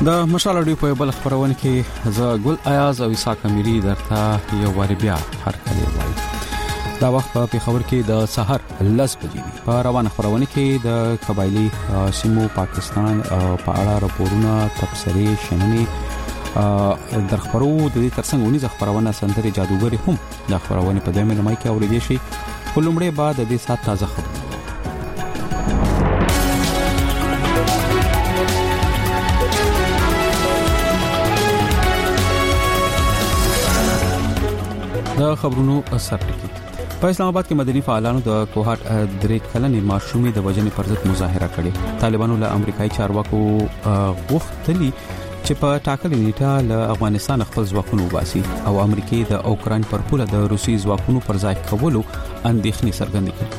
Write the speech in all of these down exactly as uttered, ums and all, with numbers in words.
د مشال اډیو په بل خبرونه کې ز ګل ایاز او عیسی کمیری درته یو وری بیا هر کله وایي. دا وخت په خبر کې د سحر لس بجې په روانه خبرونه کې د قبایلی سیمو پاکستان په اړه راپورونه تبصرې شننې در خبرو د دې ترڅنګ ونی خبرونه سندري جادوګری هم د خبرونه په دمه لمای کې اورېدې شي. ولومړی بعد د دې سات تازه خبر د خبرونو اثر ټکی. په اسلام آباد کې مدني فعالانو د کوهات درې کلنې ماشومې د وجنې پر ضد مظاهره کړې. طالبانو له امریکایي چارواکو غوښتلي چې په ټاکلې نیټه له افغانستان خپل ځواکونه وباسي او امریکای د اوکران پر پوله د روسي ځواکونو پر ځای کولو اندېښنې څرګندې کړې.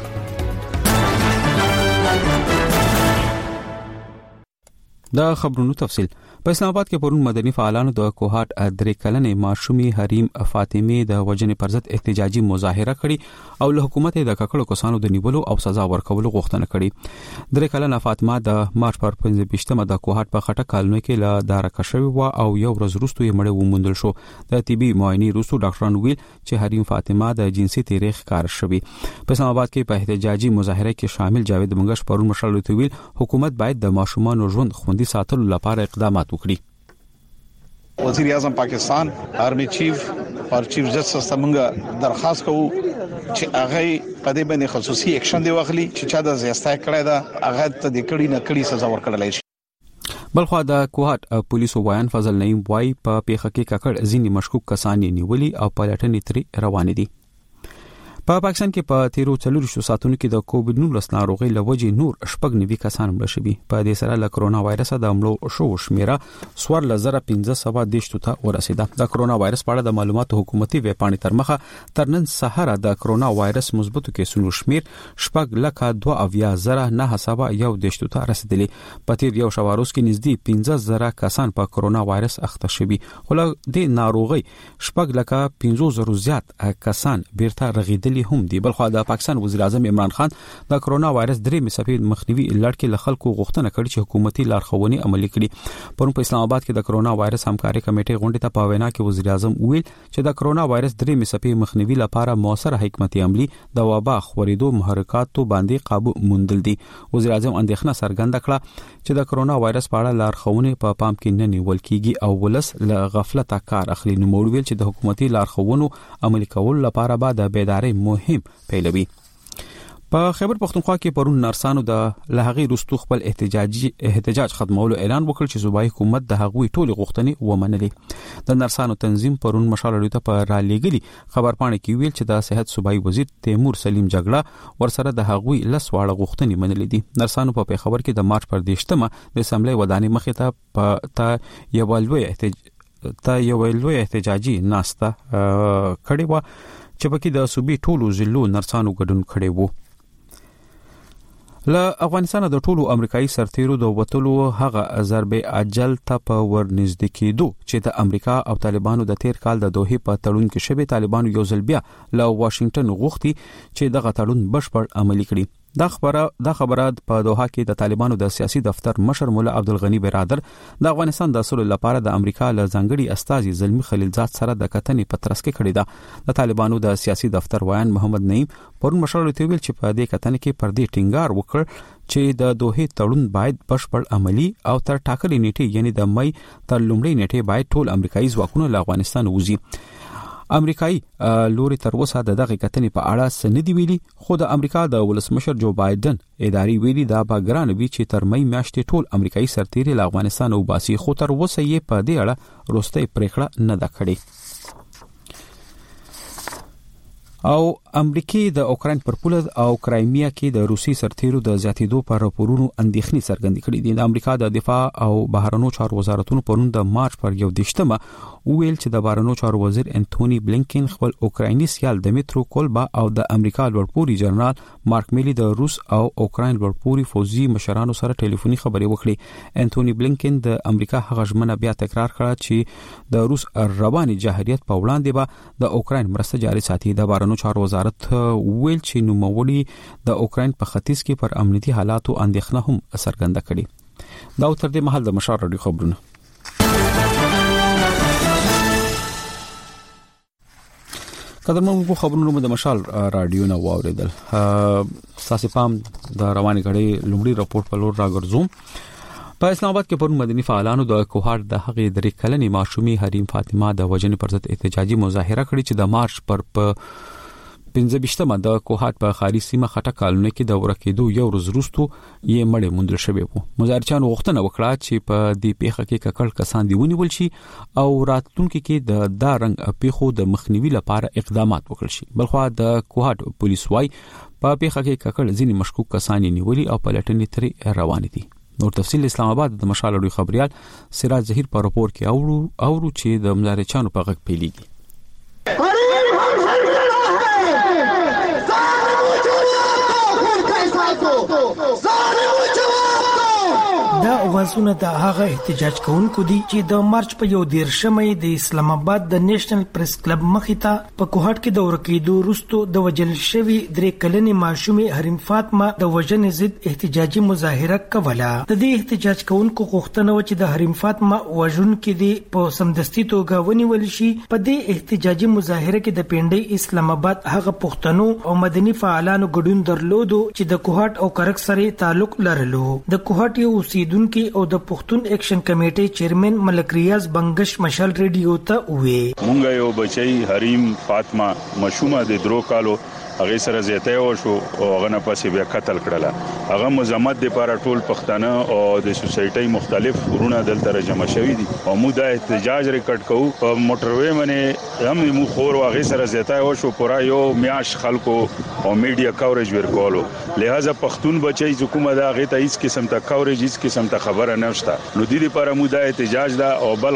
د خبرونو تفصیل. په اسلام آباد کې پرون مدني فعالانو د کوهات درې کلنې ماشومې حریم فاطمه د وجنې پر ضد احتجاجي مظاهره کړې او له حکومت د ککړو کسانو د نیولو او سزا ورکولو غوښتنه کړې. درې کلنه فاطمه د مارچ پر پنځه ویشتمه د کوهات په خټه کالونی کې له دارکه شوی و او یو ورځ وروسته یې مړه وموندل شو. د طبي معاینې وروسته ډاکټران ویل چې حریم فاطمه د جنسي تاریخ کار شوی. په اسلام آباد کې په احتجاجي مظاهره کې شامل جاوید منګش پرون مشال ویل حکومت باید د ماشومان ژوند خوندي ساتلو لپاره اقدامات وکړي. وزیر اعظم پاکستان آرمی چیف او چیف جسټس څنګه درخواست کوو چې هغه په دې باندې خصوصي اکشن دی واخلي چې چا د زیاتای کړی دا هغه ته د کړي نه کړي سزا ورکړل شي. بلخو د کوهات پولیسو وایي فضل نعیم وای په پیښه کې ککړ ځینی مشکوک کسان نیولي او پلټنې ترې روان دي. په پا پاکستان کې په تیرو څلور شو ساتونکو کې د کووډ نولس ناروغي لوجي نور شپږ نوي کسان مړ شوي. په دې سره له کرونا وایرس د عملو شو شمیره سوار لزر پنځه سوه دیشتو ته ورسیده. د کرونا وایرس په اړه د معلوماتو حکومتي ویب پاڼې تر مخه تر نن سهار د کرونا وایرس مثبتو کیسونو شمیر شپږ لکه دوه اویا زره نه سوه یو دیشتو ته رسیدلی. په تیر یو شواروس کې نږدې پنځه زره کسان په کرونا وایرس اخته شوي. خو له دې ناروغي شپږ لکه پنځه زره زیات کسان بیرته رغیدل هم دی. بلخو د پاکستان وزیر اعظم عمران خان د کرونا وایرس درې مصفي مخنیوي لړ کې له خلکو غوښتنه کړې چې حکومتي لارښوونې عملي کړي. پرون په اسلام آباد کې د کرونا وایرس همکاري کمیټې غونډې ته په وینا کې وزیر اعظم ویل چې د کرونا وایرس درې مصفي مخنیوي لپاره موثر حکمتي عملي د وبا خورېدو محرکاتو باندې قابو موندل دي. وزیر اعظم اندېښنه څرګنده کړه چې د کرونا وایرس په اړه لارښوونې په پام کې نه نیول کیږي او ولس له غفلت کار اخلي. نو موږ ویل چې د حکومتي لارښوونو عملي کول لپاره به د بیدارۍ مهم پیلوي. په خیبر پختونخوا کې پرون نرسانو د لهغي رستو خپل احتجاجي احتجاج ختمولو اعلان وکړ چې صوبایي حکومت د هغوی ټولې غوښتنې ومنلې. د نرسانو تنظیم پرون مشال اډیو ته په را لېګلي خبرپاڼه کې ویل چې د صحت صوبایي وزیر تیمور سلیم جګړه ورسره د هغوی لس واړه غوښتنې منلې دي. نرسانو په خبر کې د مارچ پر دیشتمه د اسمبلی ودانې مخې ته په تا یو لوی احتجاج ته یو لوی احتجاجي ناسته کړې و چې پکې د صوبې ټولو ضلعو نرسانو ګډون کړي وو. له افغانستان د ټولو امریکایي سرتیرو د وټلو هغه ضربه اجل ته په ورنږدې کېدو چې د امریکا او طالبانو د تیر کال د دوحې په تړون کې شوی طالبانو یو ځل بیا له واشنگټن غوښتي چې دغه تړون بشپړ عملي کړي. دا خبره دا خبره په دوحه کې د طالبانو د سیاسي دفتر مشر مولا عبدالغنی برادر د افغانستان د اصول لپاره د امریکا له ځنګړي استازي زلمی خلیلزاد سره د کتنې په ترڅ کې کړی ده. د طالبانو د سیاسي دفتر وایان محمد نعیم پرون مشر ته ویل چې په دې کتنې کې پر دې ټینګار وکړ چې د دوحې تړون باید بشپړ عملی او تر ټاکلې نیټې یعنی د مئی تر لومړۍ نیټې باید ټول امریکایي ځواکونه له افغانستان وځي. امریکایي لوري تر اوسه د دغه کتنې په اړه سندې ویلي خو د امریکا د ولسمشر جو بایدن اداري ویلي دا به ګران وي چې تر مئی میاشتې ټول امریکایي سرتیري له افغانستان وباسي خو تر اوسه یې په دې اړه وروستۍ پریکړه نه ده کړې. او امریکای د اوکران پر پوله او کرایمیا کې د روسي سرتیرو د زیاتېدو پر راپورونو اندېښنې څرګندې کړې دي. د امریکا د دفاع او بهرنیو چارو وزارتونو پرون د مارچ پر یو دیشتمه ویل چې د بهرنیو چارو وزیر انټونی بلینکن خپل اوکرایني سیال دمیترو کولبا او د امریکا لوړپوړي جنرال مارک میلی د روس او اوکراین لوړپوړي فوجي مشرانو سره ټلیفوني خبرې وکړې. انټونی بلینکن د امریکا هغه ژمنه بیا تکرار کړه چې د روس رواني جاهلیت په وړاندې به د اوکراین مرسته جاري ساتي. د بهرنیو چارو وزارت ویل چې نوموړي د اوکراین په ختیځ کې پر امنیتي حالاتو اندېښنه هم څرګنده کړې. دا تر دې مهال د مشال اډیو خبرونه. قدرمنو خبرونو د مشال رادیو نو واوریدل تاسو پام د رواني غړي لومړی راپورټ په لور راګرځوم. په اسلام آباد کې پرون مدني فعالانو د کوهاټ د هغې درې کلنې ماشومي حریم فاطمه د وجنې پر ضد احتجاجي مظاهره کړې چې د مارچ پر په پنځه ویشتمه د کوهاټ په خاري سیمه خټه کالونی کې د ورکېدو یو ورځ وروسته یې مړ موندل شوی وو. مظاهرچیانو غوښتنه وکړه چې په دې پیښه کې ککړ کسان دی ونیول شي او راتلونکي کې د دا رنګ پیښو د مخنیوي لپاره اقدامات وکړل شي. بلخو د کوهاټ پولیس وايي په پیښه کې ککړ ځینې مشکوک کسان نیولي او پلټنې ترې روان دي. نور تفصیل اسلام آباد د مشال لوی خبريال سراج ظهیر په راپور کې اورو اورو چې د مظاهرچیانو په غږ پیلېږي. دا اوازونه د هغه احتجاج کوونکو دي چې د مارچ په یو دیرشمې د اسلام آباد د نېشنل پریس کلب مخې ته په کوهاټ کې د ورکېدو وروسته د وجل شوی درې کلنې ماشومې حریم فاطمه د وژنې ضد احتجاجي مظاهره کوله. د دې احتجاج کوونکو غوښتنه و چې د حریم فاطمه وژونکو دي په سمدستي توګه ونیول شي. په دې احتجاجي مظاهره کې د پنډۍ اسلام آباد هغه پښتنو او مدني فعالانو ګډون درلودو چې د کوهاټ او کرک سره تعلق لرلو. د کوهاټ یو اوسیدونکو او د پښتون اکشن کمیټې چیرمن ملک ریاض بنگش مشال ریډیو ته وې مونږ یو بچی حریم فاطمه مشومه د درو کالو هغه سره زیاته و شو او هغه نه پسې بیا قتل کړله. هغه مزمت د لپاره ټول پښتانه او د سوسایټي مختلف ورونه دلته جمع شوي دي او موږ د احتجاج ریکارډ کوو په موټروي باندې هم موږ خور هغه سره زیاته و شو پورا یو میاش خلکو او میډیا کاورج ورکولو. لہذا پښتون بچي حکومت هغه ته هیڅ قسم ته کاورج هیڅ قسم ته خبره نشته. نو د دې لپاره موږ د احتجاج دا او بل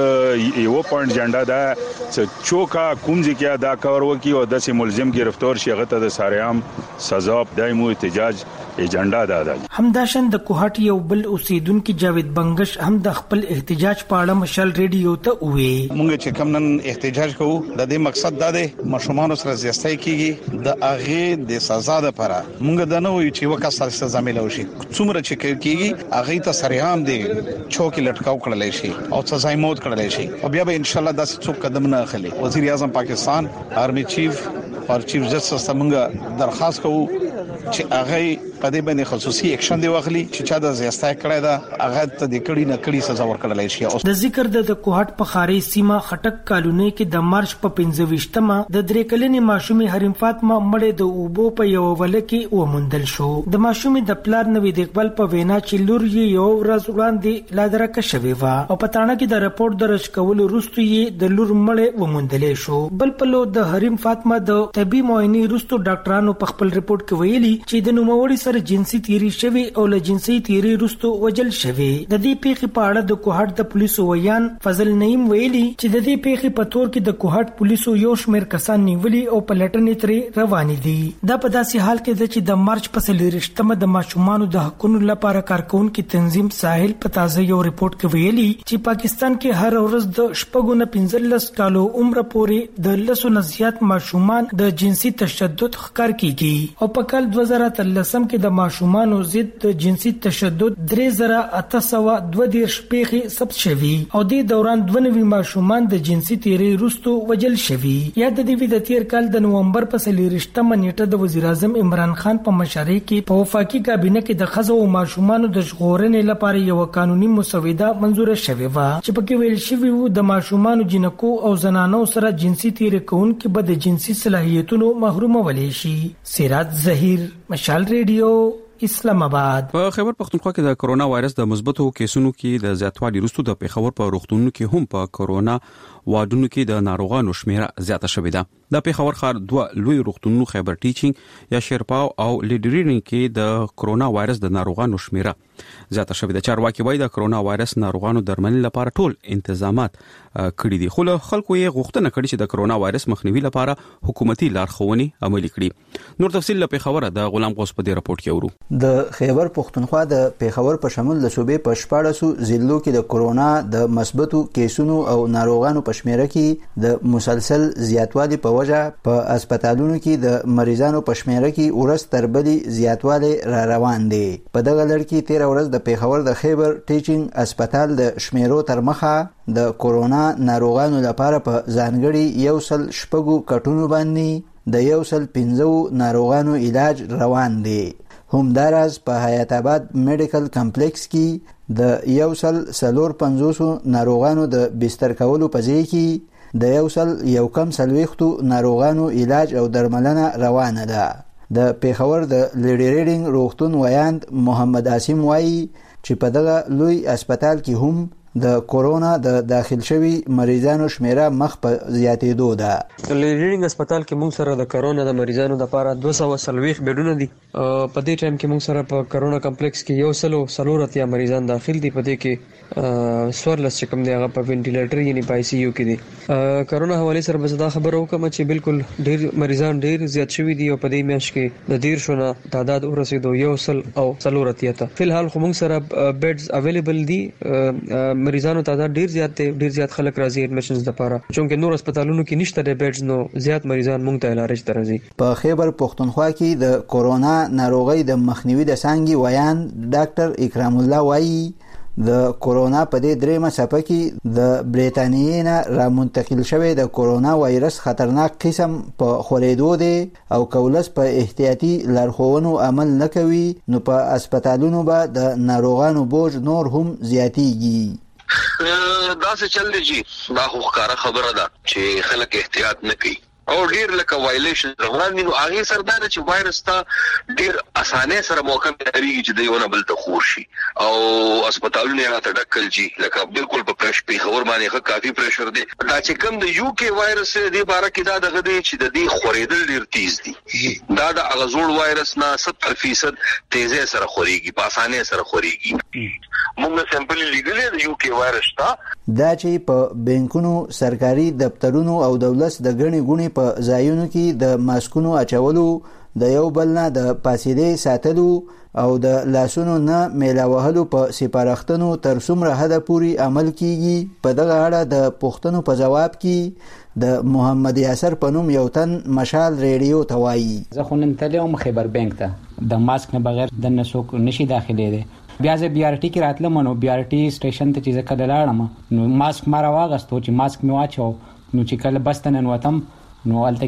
غټ یو پوینټ جنډا دا چې چوکا کوم ځکه دا کاور وکي او د ملزم گرفتار هغه ته د ساریام سزا دایمو احتجاج ایجنډا ده. همداشن د کوهاټ یو بل اوسیدونکو جاوید بنگش هم د خپل احتجاج په اړه مشال ریډیو ته وې مونږ چې کوم نن احتجاج کوو د دې مقصد دا دی مشومان سره زیاتای کیږي د اغه د سزا لپاره مونږ د نو چې وکړه سره سزا ملو شي څومره چې کیږي اغه ته ساریام دی چوکي لټکاو کړل شي او سزا موت کړل شي او بیا به ان شاء الله داسې څوک قدم نه اخلي. وزیر اعظم پاکستان آرمی چیف او چیف جسټس څنګه درخواست کوو چې هغه په دې باندې خصوصي اکشن دی واخلي چې چا د زیاته کړی دا هغه ته د کړي نه کړي سزا ورکړل شي. د ذکر د کوهاټ په خاري سیمه خټک کالونی کې د مارچ په پنځه ویشتمه د درې کلنې ماشومې حریم فاطمه مړې د اوبو په یو ول کې ومندل شو. د ماشومې د پلار نوې د اقبال په وینا چې لور یې یو ورځ وړاندې لا درکه شوی و او په تاڼه کې د راپور درج کول وروسته یې د لور مړې ومندل شو. بل په لو د حریم فاطمه د طبي معاینې وروسته ډاکټرانو په خپل ریپورت کې ویلي چې د نوموړي سره جنسي تیری شوی او له جنسي تیری وروسته وجل شوی. د دې پیښې په اړه د کوهاټ د پولیسو ویان فضل نعیم ویلي چې د دې پیښې په تور کې د کوهاټ پولیسو یو شمېر کسان نیولي او پلټنې ترې روانې دي. دا په داسې حال کې ده چې د مارچ په څلوېښتمه د ماشومانو د حقوقو لپاره کارکونکو تنظیم ساحل په تازه یو ریپورت کې ویلي چې پاکستان کې هر ورځ د شپږو نه پنځلس کالو عمر پورې د لسو نه زیات ماشومان د جنسي تشدد ښکار کیږي او په کال دوه زره اتلسم کې د ماشومانو ضد د جنسي تشدد درې زره اته سوه دوه دېرش پیښې ثبت شوي او د دوران دوه نوي ماشومان د جنسي تیری وروسته وجل شوي. یا د دې د تیر کال د نومبر په څلوېښتمه نیټه د وزیر اعظم عمران خان په مشرۍ کې په وفاقي کابینه کې د ښځو او ماشومانو د ژغورنې لپاره یو قانوني مسوده منزوره شوې و چې پکې ویل شوی و د ماشومانو جنکو او زنانو سره جنسي تیری کوونکو به د جنسي صلاحیتونو محرومول شي. سراج ظهیر مشال ریډیو اسلام آباد. په خیبر پختونخوا کې د کرونا وایرس د مثبتو کیسونو کې د زیاتوالي وروسته د پیښور په روغتونونو کې هم په کرونا واډونو کې د ناروغانو شمیره زیاته شوې ده. د پیښور ښار دوه لوی روغتونونو خیبر ټیچینګ یا شیرپاو او لیډرینګ کې د کرونا وایرس د ناروغانو شمیره زیاته شوې ده. چارواکي وایي د کرونا وایرس ناروغانو درملنې لپاره ټول انتظامات کړي دي، خو له خلکو یې غوښتنه کړې چې د کرونا وایرس مخنیوي لپاره حکومتي لارښوونې عملي کړي. نور تفصیل له پیښور د غلام غوث په دې راپورټ کې ورو. د خیبر پختونخوا د پیښور په شمول د صوبې په شپاړسو ضلعو کې د کرونا د مثبتو کیسونو او ناروغانو په په شمیره کې د مسلسل زیاتوالي په وجه په هسپتالونو کې د مریضانو په شمیره کې ورځ تر بلې زیاتوالی را روان دی. په دغه لړ کې تیر ورځ د پیښور د خیبر ټیچینګ هسپتال د شمیرو تر مخه د کورونا ناروغانو لپاره په ځانګړي یو سل شپږو کټونو باندې د یو سل پنځو ناروغانو علاج روان دی. همداراز په حیات آباد میډیکل کمپلیکس کې د یو سل څلور پنځوسو ناروغانو د بستر کولو په ځای کې د یو سل یو کم څلوېښتو ناروغانو علاج او درملنه روانه ده. د پیښور د لیډي ریډینګ روغتون ویاند محمد عاصم وایي چې په دغه لوی هسپتال کې هم د کورونا د داخل شوي مریضانو شمیره مخ په زیاتېدو ده. لیډي ریډینګ هسپتال کې موږ سره د کورونا د مریضانو لپاره دوه سوه څلوېښت بیډونه دي. په دې ټایم کې موږ سره په کورونا کمپلیکس کې یو سلو څلور اتیا مریضان داخل دي. په دې کې سورلس چې کوم دی هغه په وینټیلیټر یعنی په آی سی یو کې دي. کورونا حواله سره بس دا خبره وکم چې بالکل ډیر مریضان ډیر زیات شوي دي او په دې میاشت کې د ډیر شونه تعداد ورسېدو یو سل او څلور اتیا ته. فلحال خو موږ سره بیډز اویلیبل دي. مریضانو تعداد ډیر زیات دی، ډیر زیات خلک راځي ایډمیشنز لپاره چونکه نور هسپتالونو کې نشته د بیډز نو زیات مریضان مونږ ته علاج ته راځي. په خیبر پښتونخوا کې د کورونا ناروغي د مخنیوي د څانګې ویان ډاکټر اکرام الله وایي د کورونا په دې درېمه څپه کې د بریتانیې نه را منتقل شوی د کورونا وایرس خطرناک قسم په خورېدو دی او کولس په احتیاطي لارښوونو عمل نه کوي نو په هسپتالونو به د ناروغانو بوج نور هم زیاتیږي. دا څه چل دی جی دا خو ښکاره خبره ده چې خلک احتیاط نه کوي او ډیر لکه وایلیشن روان دي. نو هغه سردار چې وایرس ته ډیر اسانه سره موقع لري چې دیونه بل ته خور شي او هسپتالونه راته ډکل جی لکه بالکل په پرش په خبر باندې ښه کافي پریشر دی. دا چې کوم د یو کې وایرس دی باره کې دا دغه دی چې د دې خورېدل ډیر تیز دي. دا د اغزوړ وایرس نه ستر فیصد تیزه سره خوريږي، په اسانه سره خوريږي. موږ سیمپل لګلې د یو کې وایرس ته دا چې په بانکونو، سرکاري دفترونو او دولت د غني غوني په ځایونو کې د ماسکونو اچولو، د یو بل نه د پاسېدې ساتلو او د لاسونو نه میلا وهلو په سپارښتنو تر څومره حده پورې عمل کیږي. په دغه اړه د پوښتنو په جواب کې د محمد یاسر په نوم یو تن مشال ریډیو ته وایي زه خو نن تللی وم خیبر بانک ته د ماسک نه بغیر دننه څوک نشي داخلېدی. بیا زه بی آر ټي کې راتلم نو بی آر ټي سټیشن ته چې زه کله لاړم نو ماسک ما راواغستو چې ماسک مې واچو نو چې کله بس ته ننوتم نو هلته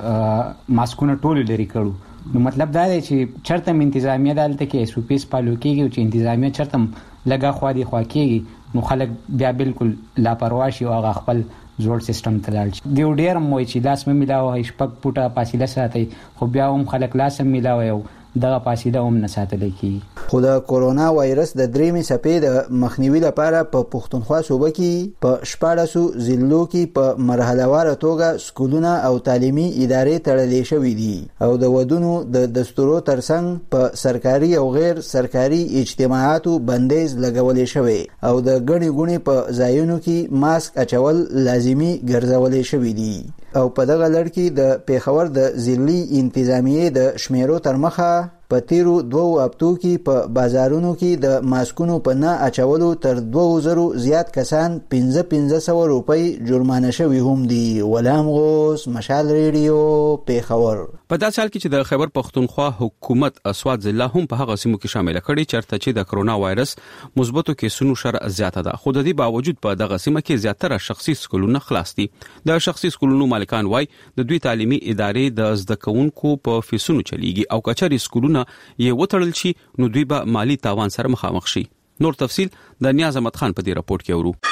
کې ماسکونه ټول لرې کړو. نو مطلب دا دی چې چرته م انتظامیه دلته کې ایس او پی فالو کېږي او چې انتظامیه چرته لږه خوا دی خوا کېږي نو خلک بیا بالکل لاپروا شي او هغه خپل زوړ سیستم ته لاړ شي. دیو ډېر هم وایي چې لاس مې میلاوه شپږ فوټه فاصله ساتئ خو بیا هم خلک لاس هم میلاوي او دغه فاصله هم نه ساتلی کېږي. خو د کورونا وایرس د درېمې څپې د مخنیوي لپاره په پښتونخوا صوبه کې په شپاړسو ضلعو کې په مرحلهواره توګه سکولونه او تعلیمي ادارې تړلې شوي دي او د ودونو د دستورو ترڅنګ په سرکاري او غیر سرکاري اجتماعاتو بندیز لګولې شوی او د ګڼې ګوڼې په ځایونو کې ماسک اچول لازمي ګرځولې شوي دي. او په دغه لړ کې د پیښور د ضلعي انتظامیې د شمیرو تر مخه په تیرو دوو هفتو کې په بازارونو کې د ماسکونو په نه اچولو تر دوه زرو زیات کسان پنځه پنځه سوه روپۍ جرمانه شوي هم دي. غلام غوث، مشال ریډیو، پیښور. په داسې حال کې چې د خیبر پښتونخوا حکومت اسوات ضلع هم په هغه سیمو کې شامل کړي چرته چې د کرونا وایرس مثبتو کیسونو شر زیاته ده. خو د دې باوجود په دغه سیمه کې زیاتره شخصي سکولونه خلاص دي. د شخصي سکولونو مالکان وای د دوی تعلیمي ادارې د زده کوونکو په فیسونو چلیږي او کچري سکولونه یې وټړل شي نو دوی به مالی تاوان سره مخامخ شي. نور تفصيل د نیاز احمد خان په دې راپورټ کې اورو.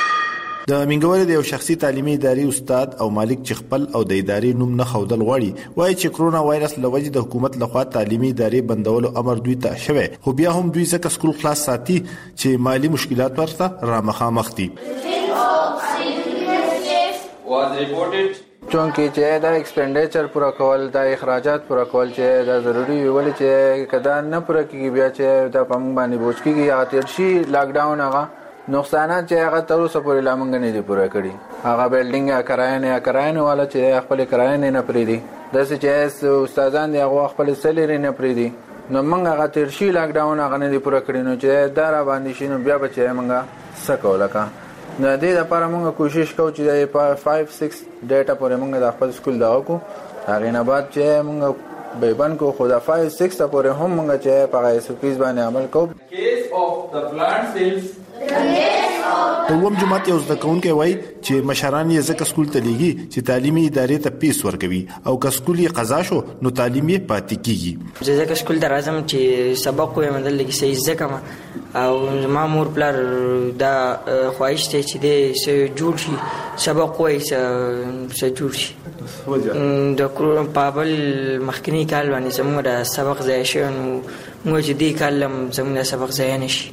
د منګول د یو شخصي تعلیمي ادارې استاد او مالک چې خپل او د ادارې نوم نه خودل غواړي وایي چې کرونا وایرس لوجې د حکومت لخوا تعلیمي ادارې بندولو امر دوی ته شوی خو بیا هم دوی ځکه سکول خلاص ساتي چې مالی مشکلات ورته را مخامخ دي. چونکه چې دا ایکسپنډیچر پورا کول دا اخراجات پورا کول چې دا ضروری ویل چې کدا نه پورا کیږي بیا چې دا پم باندې بوج کیږي یا تیر شي لاک ډاون هغه نقصانات چې هغه تر اوسه پورې لامنګ نه دي پورا کړی. هغه بلډینګ یا کرایه نه کرایه والا چې خپل کرایه نه پریدي د څه چې استادان دی هغه خپل سلیری نه پریدي نو موږ هغه تیر شي لاک ډاون هغه نه دي پورا کړی نو چې دا را باندې شي نو بیا به چې موږ سکو لکه نه دې لپاره موږ کوشش کوو چې د پنځه سکس ډیټا پورې موږ د خپل سکول دا وکړو هغه نه بعد چې موږ به بان کو خدا پنځه سکس پورې هم موږ چې په ایس او پیز باندې عمل کوو. کیس اف د پلانټ سیلز د ووم جماعت یو ځکه کوونکی وای چې مشران یې ځکه سکول ته لیږي چې تعلیمي ادارې ته پیس ورکوي او که سکول یې قضا شو نو تعلیم یې پاتې کیږي. زه ځکه سکول ته راځم چې سبق وایم دلته کې صحیح ځکه ما او ما مور پلار دا خواهش ته چې دې سه جوړ شي سبق وای سه جوړ شي د کرونا په بل مخکنی کال باندې زموږ د سبق ځای شو نو موږ چې دې کال زموږ د سبق ځای نشي.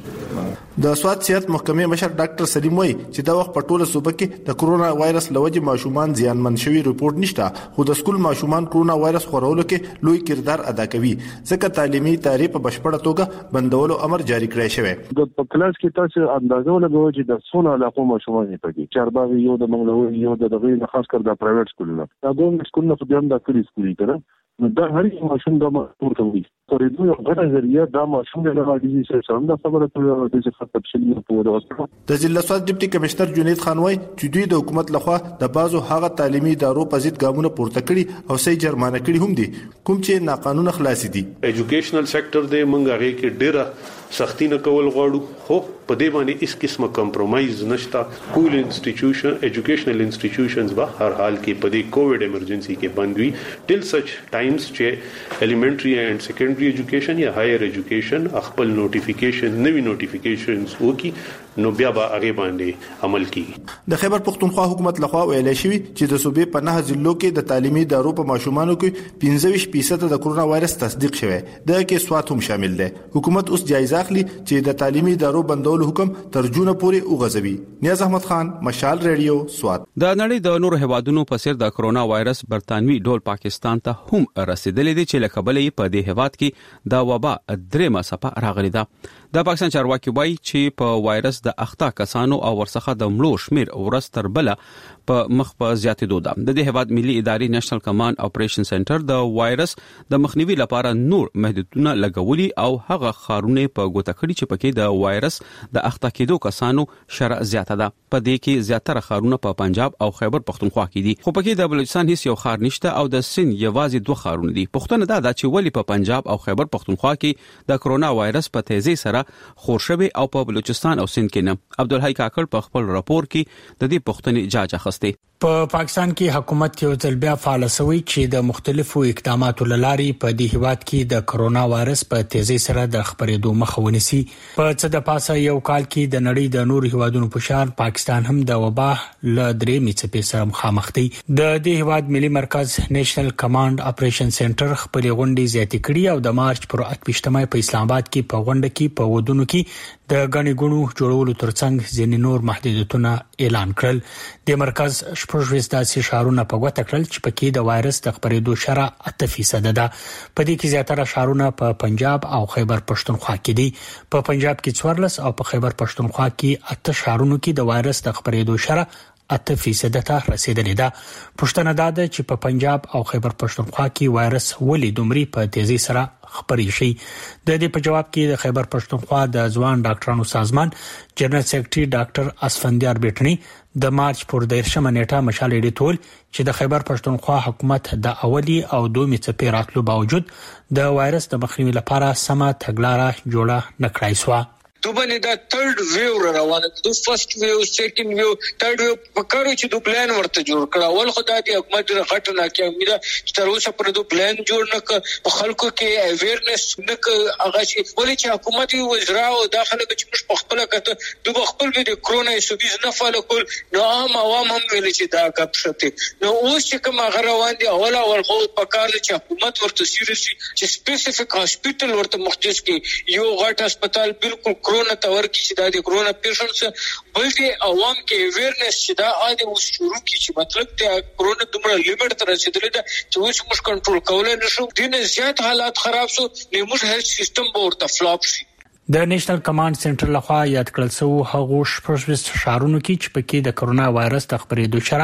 د سواد صحت محکمې مشر ډاکټر سلیم وای چې دا وخت په ټوله صوبه کې د کرونا وایرس لوجه ماشومان زیانمن شوی ریپورت نشته خو د سکول ماشومان کرونا وایرس خورولو کې لوی کردار ادا کوي ځکه تعلیمي تعریف په بشپړه توګه بندولو امر جاری کړی شوی. د کلاس کې تاسو اندازه ولګوئ چې د څونه علاقو ماشومان یې پکې چارباغ یو د منګلوي یو د دغه خاص کر د پرایویټ سکولونو دا ګورنمنت سکولونو په دې د کلی سکولي کړه نو دا هر یو ماشوم د مور کوي پرې دوی غوړه ذریعہ دا ماشوم د لغړی سره سم د خبره ته د څه تفصیل په وروسته د ضلع سواد ډیپټي کمشنر جنید خان وای چې دوی د حکومت لخوا د بازو هغه تعلیمي ادارو په ضد ګامونه پورته کړي او سې جرمانه کړي هم دي کوم چې ناقانونه خلاص دي. ایجوکیشنل سېکټر د منګه کې ډیره سختی نه کول غواړو خو په دې باندې هیڅ قسمه کمپرمایز نشته. سکول انسټیټیوشن ایجوکیشنل انسټیټیوشنز به هر حال کې په دې کووډ ایمرجنسي کې بند وي ټل سچ ټایمز چې الیمنټری اینڈ سیکنډري ایجوکیشن یا هایر ایجوکیشن خپل نوټیفیکیشن نوی نوټیفیکیشنز وکي نو بیا به هغه باندې عمل کیږي. د خیبر پختونخوا حکومت لخوا ویل شوی چې د صوبې په نه ضلعو کې د تعلیمي ادارو په ماشومانو کې پنځه ویشت فیصد د کرونا وایرس تصدیق شوی د کې سوات هم شامل دی. حکومت اوس جایزه اخلي چې د تعلیمي ادارو بندولو حکم تر جون پورې وغځوي. نیاز احمد خان مشال ریډیو سوات. د نړۍ د نورو هیوادونو په څیر د کرونا وایرس برتانوي ډول پاکستان ته هم رسیدلې دي چې لکه بلې په دې هیواد کې د وبا درېمه څپه راغلې ده. د پاکستان چارواکي وایي چې په وایرس د اخته کسانو او ورڅخه د مړو شمیر ورځ تر بله په مخ په زیاتېدو ده. د دې هیواد ملي ادارې نېشنل کمانډ اپریشن سنټر د وایرس د مخنیوي لپاره نور محدودونه لګولي او هغه خارونه په ګوته کړي چې پکې د وایرس د اخته کېدو کسانو شرع زیاته ده. په دې کې زیاتره خارونه په پنجاب او خیبر پختونخوا کې دي خو پکې د بلوچستان هیڅ یو خار نشته او د سند یوازې دوه خارونه دي. پښتنه دا ده چې ولی په پنجاب او خیبر پختونخوا کې د کرونا وایرس په تیزی سره خور شوی او په بلوچستان او سند کې نه. عبدالحی کاکړ په خپل راپور کې د دې پښتنې جاج اخسته. په پاکستان کې حکومت یو ځل بیا فعال شوی چې د مختلفو اقداماتو لاري په دې هیواد کې د کرونا وایرس په تیزی سره د خبرېدو مخه ونیسي. په څه د پاسه یو کال کې د نړۍ د نور هیوادونو په شان پاکستان هم د وبا له درېمې څپې سره مخامخ دی. د دې هیواد ملي مرکز نېشنل کمانډ اپریشن سنټر خپل غونډې زیاتې کړې او د مارچ پر اته په اسلام آباد کې په غونډه کې په ودونو کې د غني ګونو جوړولو ترڅنګ ځینې نور محدودیتونه اعلان کړل. د مرکز شپږ داسې شهرونه په ګوته کړل چې پکې د وایرس د خپرېدو شرح اته فیصد ده. په دې کې زیاتره شهرونه په پنجاب او خیبر پښتونخوا کې دي. په پنجاب کې څوارلس او په خیبر پښتونخوا کې اته شهرونو کې د وایرس د خپرېدو شرح اته فیصد ته رسیدلې ده. پښتنه دا ده چې په پنجاب او خیبر پښتونخوا کې وایرس ولې دومره په تیزی سره خبرې شي. د دې په جواب کې د خیبر پښتونخوا د ځوان ډاکټرانو سازمان جنرال سیکریټري ډاکټر اسفندیار بیٹنی د مارچ پر دیرشمه نیټه مشال ایډیټول چې د خیبر پښتونخوا حکومت د اولی او دومې څپې راتلو باوجود د وایرس د مخنیوي لپاره سمه تګلارې جوړه نکړای شو. دوبنه دا تھرد ویو روانه ده. فرست ویو سیکنډ ویو تھرد ویو په کارو چې دوه پلان ورته جوړ کړه. ول خدای دې حکومت غټ نه کې امید چې تر اوسه پر دوه پلان جوړ نه ک خلکو کې اویرنس نه ک هغه شي ولې چې حکومت وزرا او داخله چې موږ په خپل کته دوه خپل د کرونا سوبیز نه فالو کول نو عام عوام هم ویل چې دا غپ شته. نو اوس چې کوم هغه روان دي اول اول خو په کار چې حکومت ورته سیریسي چې سپیسیفیک هاسپټل ورته مختص کې یو غټ هسپتال بالکل کرونا تور کې چې د کرونا پیشنټس بلکې عوام کې اویرنس چې دا اده اوس شروع کی چې مطلب د کرونا دومره لیمټ تر رسیدلې ده چې اوس موږ کنټرول کولای نشو. دینه زیات حالات خراب شو نو موږ هیلث سیستم به ورته فلاپ شي. د نېشنل کمانډ سنټر لخوا یاد کړل شو هغه شپږ شهرونو کې چې پکې د کرونا وایرس د خبرېدو شرح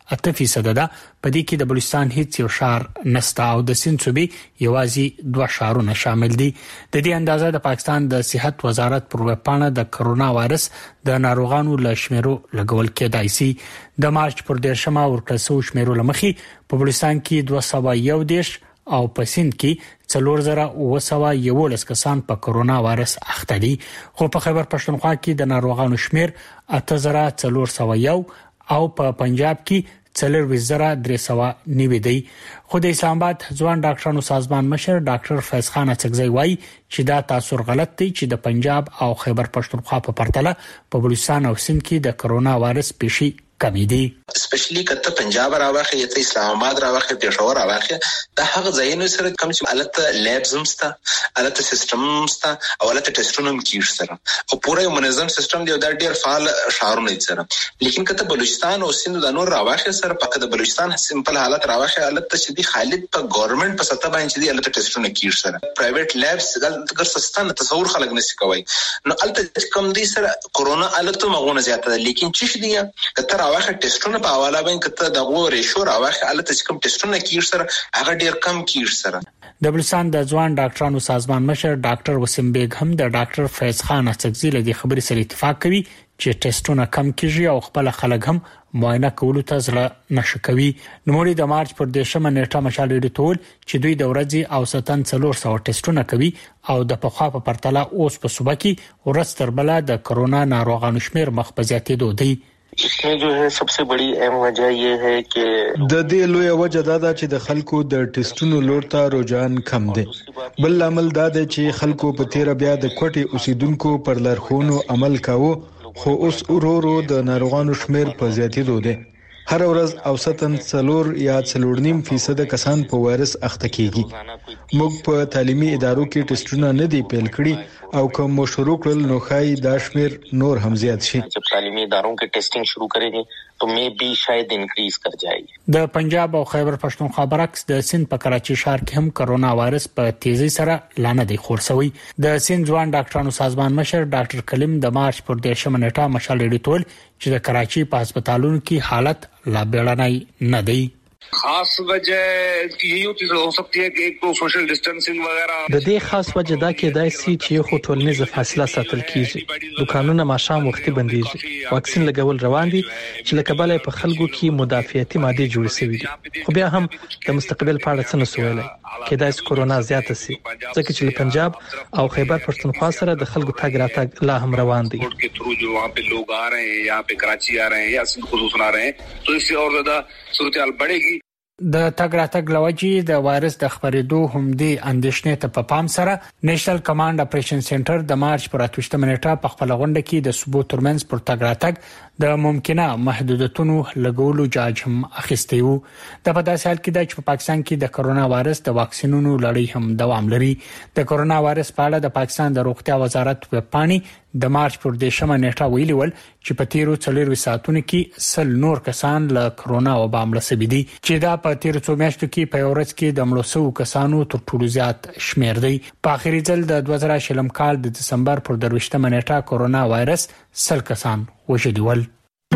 اته فیصد ده. په دې کې د بلوچستان هیڅ یو شهر نسته او د سند صوبې یوازې دوه شهرونه شامل دي. د دې اندازه د پاکستان د صحت وزارت پر ویب پاڼه د کرونا وایرس د ناروغانو له شمیرو لګول کېدای شي. د مارچ پر دیرشمه ورکړسو شمیرو لمخې په بلوچستان کې دوه سوه یو دېرش او په سند کې څلور زره اوه سوه یولس کسان په کرونا وایرس اخته دي. خو په خیبر پښتونخوا کې د ناروغانو شمیر اته زره څلور سوه یو او په پنجاب کې څلور زره درې سوه نوي دی. خو د اسلام آباد ځوان ډاکټرانو سازمان مشر ډاکټر فیض خان اڅکزی وایي چې دا تاثر غلط دی چې د پنجاب او خیبر پښتونخوا په پرتله په بلوچستان او سند کې د کرونا وایرس پیښې کمی دي. سپیشلی کته پنجاب راوخه یا اسلام آباد راوخه پېښور راوخه د هغه ځایونو سره کوم چې الته لیبز همسته الته سیستم همسته او الته ټیسټونه هم کیږي سره او پوره منظم سیستم دی دا ډیر فعال شهرونه سره. لیکن کته بلوچستان او سند د نور راوخه سره پکې د بلوچستان سمپل حالت راوخه الته چې دی خالد په ګورنمنت په سطح باندې دی الته ټیسټونه کیږي سره پرایویټ لیبز ګر سستان تصور خلک نشي کوي نو الته کوم دی سره کورونا الته مغونه زیاته ده. لیکن چې دی کته راوخه ټیسټونه په حواله باندې کته دغه ریشو راوخه الته چې کوم ټیسټونه کیږي سره هغه ډیر کم کیږي سره. د بلوچستان د ځوان ډاکټرانو سازمان مشر ډاکټر وسیم بیگ هم د ډاکټر فیض خان اڅکزی له دې خبرې سره اتفاق کوي چې ټیسټونه کم کیږي او خپل خلک هم معاینه کولو ته زړه نشي کوي. نوموړي د مارچ پر دیرشمه نیټه مشال ډیټول چې دوی د ورځې اوسطن څلور سوه ټیسټونه کوي او د پخوا په پرتله اوس په صوبه کې ورځ تر بله د کرونا ناروغانو شمیر مخ په زیاتېدو دی. इसमें जो है सबसे बड़ी अहम वजह ये है कि د دې لوی وجه دا ده چې د خلکو د ټیسټونو لور ته رجحان کم دی. بل عمل دا دی چې خلکو په تیر بیا د کوټي اوسیدونکو پر لارښوونو عمل کاوه خو اوس ورورو د ناروغانو شمیر په زیاتېدو دی. هر ورځ اوسطن څلور یا څلور نیم فیصد کسان په وایرس اخته کیږي. موږ په تعلیمي ادارو کې ټیسټونه نه دی پیل کړی او کوم مو شروع کړل نو خای دا شمیر نور هم زیات شي. जब تعلیمي اداروں के टेस्टिंग शुरू करेंगे तो मे बी शायद इंक्रीज कर जाएगी. د پنجاب او خیبر پښتونخوا برعکس د سند په کراچي ښار کې هم کرونا وایرس په تیزی سره لانه دی خورسوي. د سند ځوان ډاکټرانو سازمان مشر ډاکټر کلیم د مارچ پر دیرشمه نیټه مشال ډیټول چې د کراچي په هسپتالونو کې حالت لا بیړنی نه دی. खास वजह यही होती हो सकती है कि एक तो सोशल डिस्टेंसिंग वगैरह د دې خاص وجه دا کېدای شي چې خو ټولنیزه فاصله ساتل کیږي. دکانونه ماښام وختي بنديږي. واکسین لګول روان دي چې لکبل په خلکو کې مدافعتي ماده جوړ شوې دي. خو بیا هم د مستقبل په اړه څه نه سوالای کېدای شي کورونا زیاته شي ځکه چې له پنجاب او خیبر پښتونخوا سره د خلکو تګ راتګ لا هم روان دي. के थ्रू जो वहाँ पे लोग आ रहे हैं यहाँ पे कराची आ रहे हैं या सिंध खसूस आ रहे हैं तो इससे और ज्यादा सूरत-ए-हाल बढ़ेगी. د تګ راتګ لوجې د وایرس د خبرېدو هم دی اندېښنې ته په پام سره نېشنل کمانډ اپریشن سنټر د مارچ پر اتوشتمه نیټه په خپل غونډه کې د صوبو ترمنځ پر تګ راتګ د ممکنه محدودیتونو لګولو جاج هم اخیستی وو. د په داسې حال کې د پاکستان کې د کرونا وایرس د واکسینونو لړۍ هم دوام لري. د کرونا وایرس په اړه د پاکستان د روغتیا وزارت ویب پاڼې د مارچ پر دیرشمه نیټه ویلي ول چې په تیرو څلور ساعتونو کې سل نور کسان له کرونا وبا مړه شوي دي چې دا په تیرو څو میاشتو کې په ورځ کې د مړو شوو کسانو تر ټولو زیات شمیر دی. په اخري ځل د دوه زره شلم کال د دسمبر پر درویشتمه نیټه کرونا وایرس سل کسان وژلي ول.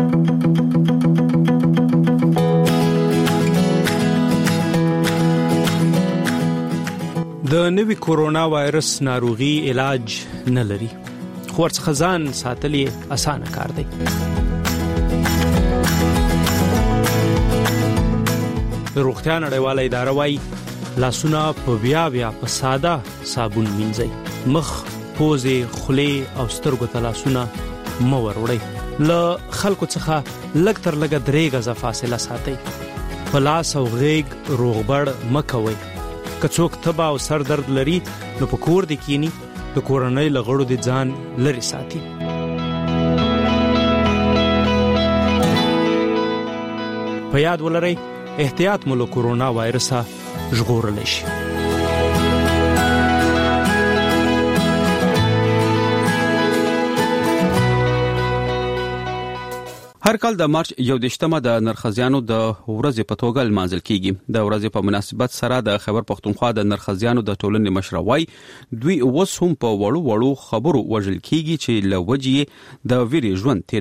د نوي کورونا وایرس ناروغي علاج نه لري خو ورڅخه ځان ساتل یې اسانه کار دی. د روغتیا نړیواله اداره وايي لاسونه په بیا بیا په ساده صابون مینځئ. مخ، پوزې، خولې او سترګو ته لاسونه مه وروړئ. له خلکو څخه لږ تر لږه درې غزه فاصله ساتئ. په لاس او غېږ روغبړ مه کوئ. که څوک تبه او سر درد لري نو په کور دې کینی د کورنۍ له غړو دې ځان لرې ساتي. په یاد ولرئ احتیاط مو له کورونا وایرسه ژغورلی شي. هر کال د مارچ یو دشتمه د نرخزیانو د ورځې په توګه لمانځل کیږي. د ورځې په مناسبت سره د خیبر پښتونخوا د نرخزیانو د ټولنې مشروي دوی اوس هم په وړو وړو خبرو وژل کیږي چې لوجې د ویری ژوند تیروي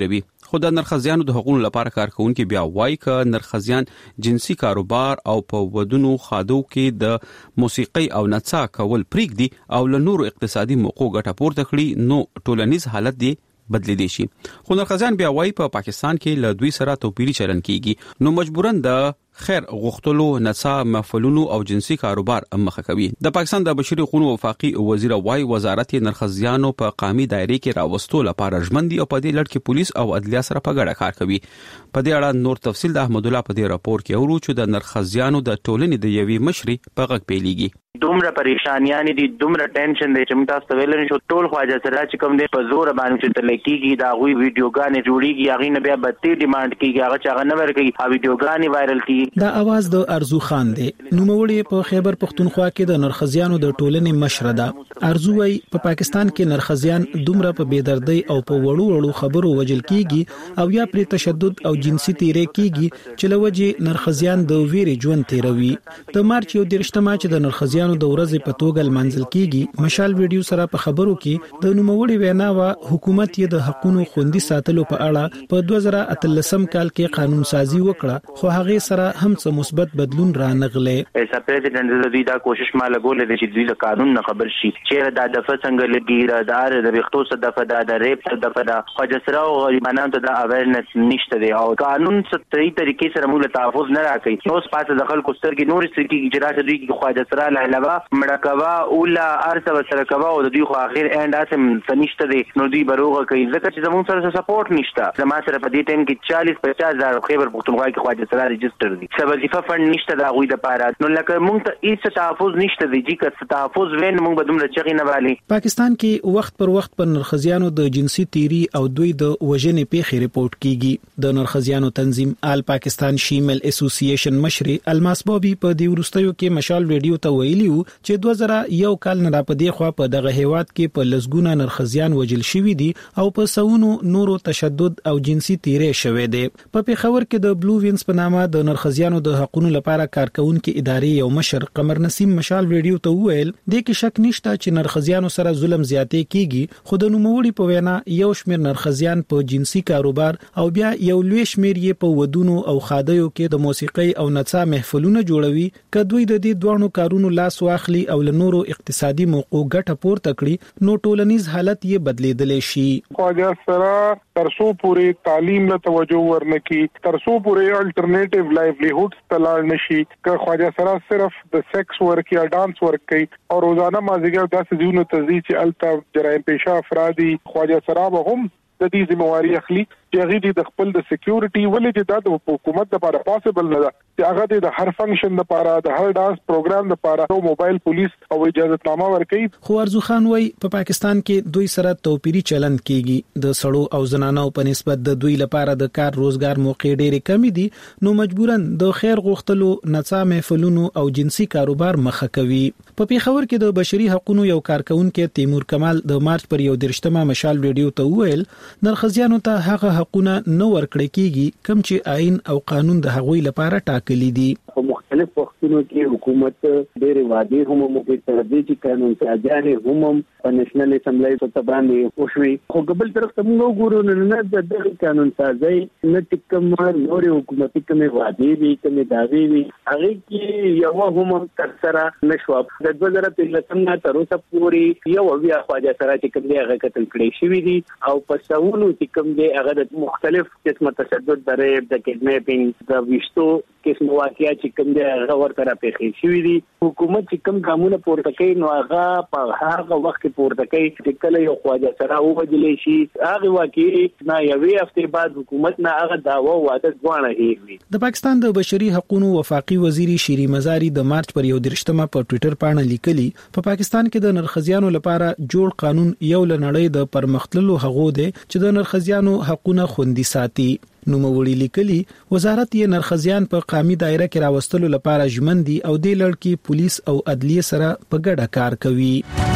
خو د نرخزیانو د حقوقو لپاره کارکونکو بیا وایي ک نرخزیان جنسي کاروبار او په ودونو خادو کې د موسیقي او نڅا کول پریږدي او له نورو اقتصادي موقعو ګټه پورته کړي نو ټولنیز حالت دی بدلی دي شي. خو نرخزیان بیا وایي په پا پاکستان کې له دوی سره توپیری چلن کیږي نو مجبورن د خیر غختلو نڅا محفلونو او جنسي کاروبار مخه کوي. د پاکستان د بشري حقوقو وفاقي وزیر وای وزارت نرخزیانو په قامي دایره کې راوستو لپاره ژمن دي او په دې لړ کې پولیس او عدلیه سره په ګډه کار کوي. په دې اړه نور تفصیل د احمد الله په دې راپور کې اورو چې د نرخزیانو د ټولنې د یوې مشري په غږ پیلېږي. دومره پریشانیاں دي دومره ټینشن دي چې موږ تاسو ویلل شو ټول خواجه سره چې کوم دي په زور باندې چې تل کېږي دا غوي ویډیوګانې جوړيږي هغه نه بیا بدتي ډیماند کیږي هغه چې هغه نه ورکړي هغه ویډیوګانې وایرل کیږي. دا आवाज د ارزو خان دی نوموړی په خیبر پختونخوا کې د نرخزیانو د ټولنې مشره ده. ارزو وايي په پاکستان کې نرخزیان دومره په بيدردۍ او په وړو وړو خبرو وجل کیږي او یا پر تشدد او جنسي تیرې کیږي چې لوجه نرخزیان د ویری ژوند تیروي. د مارچ یو درشتمه چې د نرخزیانو د ورځې په توګه منځل کیږي مشال ویډیو سره په خبرو کې د نوموړي وینا وا حکومت یې د حقوقو خوندي ساتلو په اړه په دوه زره اتلسم کال کې قانون سازي وکړه خو هغه سره هم څه مثبت بدلون را نغلې. ایسا پریزیدنت د دې دا کوشش ما لګولې چې دوی د قانون نه خبر شي چې دا د څنګه لګي دا د وختو څخه د فدا د ریپ د فدا خجسره او غریبانو ته د اویرنس نشته دی او قانون صحیح طریقې سره موږ تحفظ نه راکړي. اوس پاتې د خلکو سترګې نور سترګې اجرا دوی کې خجسره لا علاوه مړکوا اولا ارسه وسره کوا او دوی خو اخر اند اسم تنشته دي نو دوی بروغه کوي ځکه چې زموږ سره سپورټ نشته. زما سره په دې ټیم کې چالیس پچاس هزار خیبر پختونخوا کې خواجه سره ريجستر دي څه وظیفه فند نشته دا غوي د پاره نو لکه موږ ته هیڅ تحفظ نشته دی چې تحفظ وین موږ بدوم لچغې نه والي. پاکستان کې وخت پر وخت پر نرخزیانو د جنسي تیری او دوی د وژنې پیښې رپورت کیږي. د نرخزیانو تنظیم آل پاکستان شیمل اسوسییشن مشر الماس بوبي په دې ورستیو کې مشال ویډیو ته ویلیو چې دوه زره یو کال نه په دې خوا په دغه هیواد کې په لزګونه نرخزیان وجل شوی دي او په سونو نورو تشدد او جنسي تیرې شوی دي. په پیښور کې د بلو وینز په نامه د نرخزیانو د حقوقو لپاره کارکونکو ادارې یو مشر قمر نسیم مشال ویډیو ته ویل د کې شک نشته چې نرخزیانو سره ظلم زیاتې کیږي خو د نوموړي په وینا یو شمېر نرخزیان په جنسي کاروبار او بیا یو لوی شمېر یې په ودونو او خادیو کې د موسیقي او نڅا محفلونه جوړوي کدوې د دې دوه کارونو لاس واخلي او له نورو اقتصادي موقعو ګټه پورته کړي نو ټولنیز حالت یې بدلیدلی شي. خواجه سره ترسو پورې تعلیم له توجه ورنکي ترسو پورې الټرنیټیو لایولیهود تلال نشي که خواجه سره صرف د سیکس ورک یا ډانس ورک کوي او روزانه مازیګر داسې ځونه تزي چې الته جرایم پیشه افرادي خواجه سره به هم د دې ذمہواری اخلي چې هغه د خپل د سکیورټي ولې چې د حکومت لپاره پاسبل نه ده چې هغه د هر فنکشن لپاره د هر ډانس پروګرام لپاره نو موبایل پولیس او اجازه نامه ورکړي. خو ارزو خان وای په پاکستان کې دوی سره توپیری چلن کیږي د سړو او زنانو په نسبت د دوی لپاره د کار روزګار موقع ډېرې کمی دي نو مجبورن د خیر غوښتلو نڅا محفلونو او جنسي کاروبار مخه کوي. په پیښور کې د بشري حقوقو یو کارکونکو تیمور کمال د مارچ پر یو درشتمه مشال ویډیو ته ویل نرخزیانو ته هغه حقونه نو ورکړی کیږي کوم چې آئین او قانون د هغوی لپاره ټاکلي دي. په مختلف وختونو کې حکومت ډېر وعده هم موږ ته د دې قانون سازانه هم په نېشنل اسمبلی په باندې خوشوي خو قبل طرف ته موږ ګورو نه د دغه قانون سازي نه تکم نور حکومتي کومه وعده دي کومه داوی دي هغه کې یو هم تر سره نشو د دوه زره پنځلسم نه تر اوسه پورې یو بیا خواجه سره چې کوم دی هغه قتل کړی شوی دي او په سونو چې کوم دی هغه مختلف قسمه تشدد د ریپ د کډنیپینګ د وشتو قسم واقعیا چې کوم دی هغه ورته راپېښې شوی دي. حکومت چې کوم ګامونه پورته کوي نو هغه په هغه وخت پورته کوي چې کله یو خواجه سره ووجلې شي هغه واقعي نه یوې هفته بعد حکومت نه هغه داوا واده ځوانه هیوي. د پاکستان د بشري حقوقو وفاقي وزیر شيري مزاري د مارچ پر یو درشتمه په ټوئیټر باندې لیکلي په پاکستان کې د نرخزیانو لپاره جوړ قانون یو لنړۍ د پرمختللو هغو دی چې د نرخزیانو حقوقونه خوندي ساتي. نو موړي لیکلي وزارت یې نرخزیان په قامي دایره کې راوستلو لپاره ژمن دي او د لړکی پولیس او عدلیه سره په ګډه کار کوي.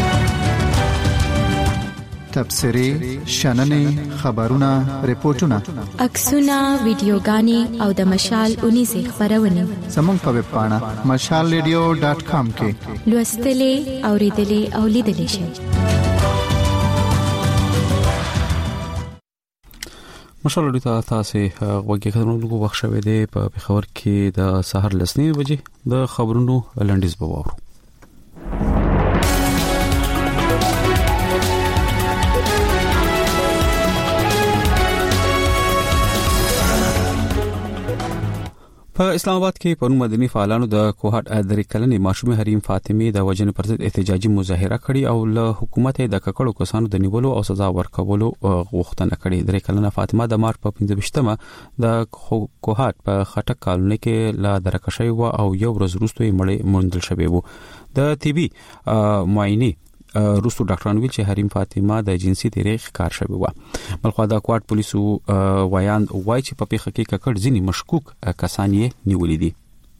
تبصري شننې خبرونه ریپورتونه عکسونه ویډیوګانې او د مشال اونیزه خبرونه زموږ په ویب پاڼه مشال ریډیو ډاټ کام کې لوستلې اوریدلې او لیدلې شئ. مشال ډیټا تاسو وګورئ کله نو وخت شوه دی په خبر کې د سحر لسنی بجې د خبرونو لنډیز به وورو. په اسلام آباد کې پرون مدني فعالانو د کوهات درې کلنې ماشومې حریم فاطمه د وجنې پر ضد احتجاجي مظاهره کړې او له حکومت د ککړو کسانو د نیولو او سزا ورکولو غوښتنه کړې. درې کلنه فاطمه د مارچ په پنځه د کوهات په خټک کالونی کې لا درکشي و او یو ورځ وروسته یې مړ موندل شوی و. د طبي معاینه روسو ډاکټرانو ویل چې حریم فاطمه د جنسي تاریخ کار شوی و. بلخو د کوټ پولیسو وایان وای چې په پیښه کې ککړ ځینی مشکوک کسان یې نیولې دي.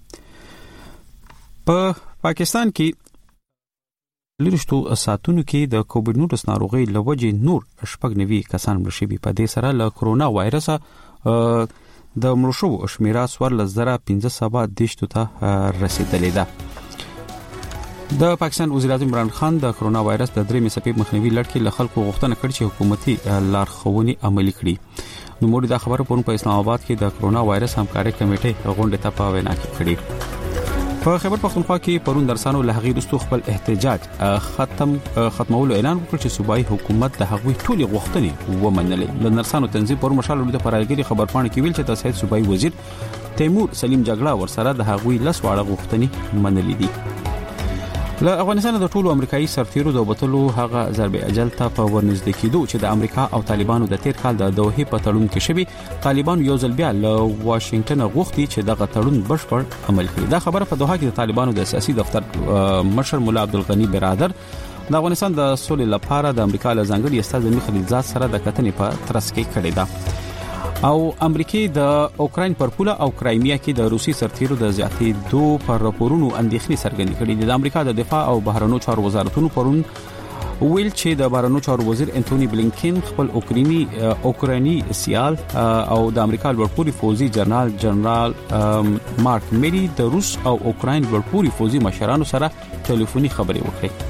په پاکستان کې لریشتو ساتونو کې د کووډ نولس ناروغي لوجې نور شپږ نوي کسان مړ شوي. په دې سره له کرونا وایرس د مړو شوو شمیره څوار لزره پنځه سوه دیشتو ته رسیدلې ده. د پاکستان وزیر اعظم عمران خان د کرونا وایرس د درې مصیبې مخنیوي لړ کې له خلکو غوښتنه کړې چې حکومتي لارښوونې عملي کړي. نو موږ د خبرو پرون په اسلام آباد کې د کرونا وایرس همکاري کمیټې غونډه ته په وینا کې کړې. په خیبر پختونخوا کې پرون درسانو له هغې وروسته خپل احتجاج ختم ختمولو اعلان وکړ چې صوبایي حکومت د هغوی ټولې غوښتنې ومنلې. د نرسانو تنظیم پرون مشال د پرایګری خبرپاڼې کې ویل چې د سید صوبایي وزیر تیمور سلیم جګړه ورسره د هغوی لس واړه غوښتنې منلې دي. له افغانستان د ټولو امریکایي سرتیرو د وبتلو هغه ضرب اجل ته په ورنږدې کېدو چې د امریکا او طالبانو د تیر کال د دوحې په تړون کې شوی. طالبانو یو ځل بیا له واشنگټن غوښتي چې دغه تړون بشپړ عمل کړي. دا خبره په دوحه کې د طالبانو د سیاسي دفتر مشر مولا عبدالغنی برادر د افغانستان د سولې لپاره د امریکا له ځانګړي استازي خلیلزاد سره د کتنې په ترڅ کې کړې ده. او امریکای د اوکراین پر پوله او کرایمیا کې د روسي سرتیرو د زیاتې دو پر راپورونو اندېښنې څرګندې کړې دي. د امریکا د دفاع او بهرنیو چارو وزارتونو پرون ویل چې د بهرنیو چارو وزیر انټونی بلینکن خپل اوکرینی اوکرانی سیال او د امریکا لوړپوړي فوزي جنرال جنرال مارک میری د روس او اوکراین لوړپوړي فوزي مشرانو سره ټلیفوني خبرې وکړې.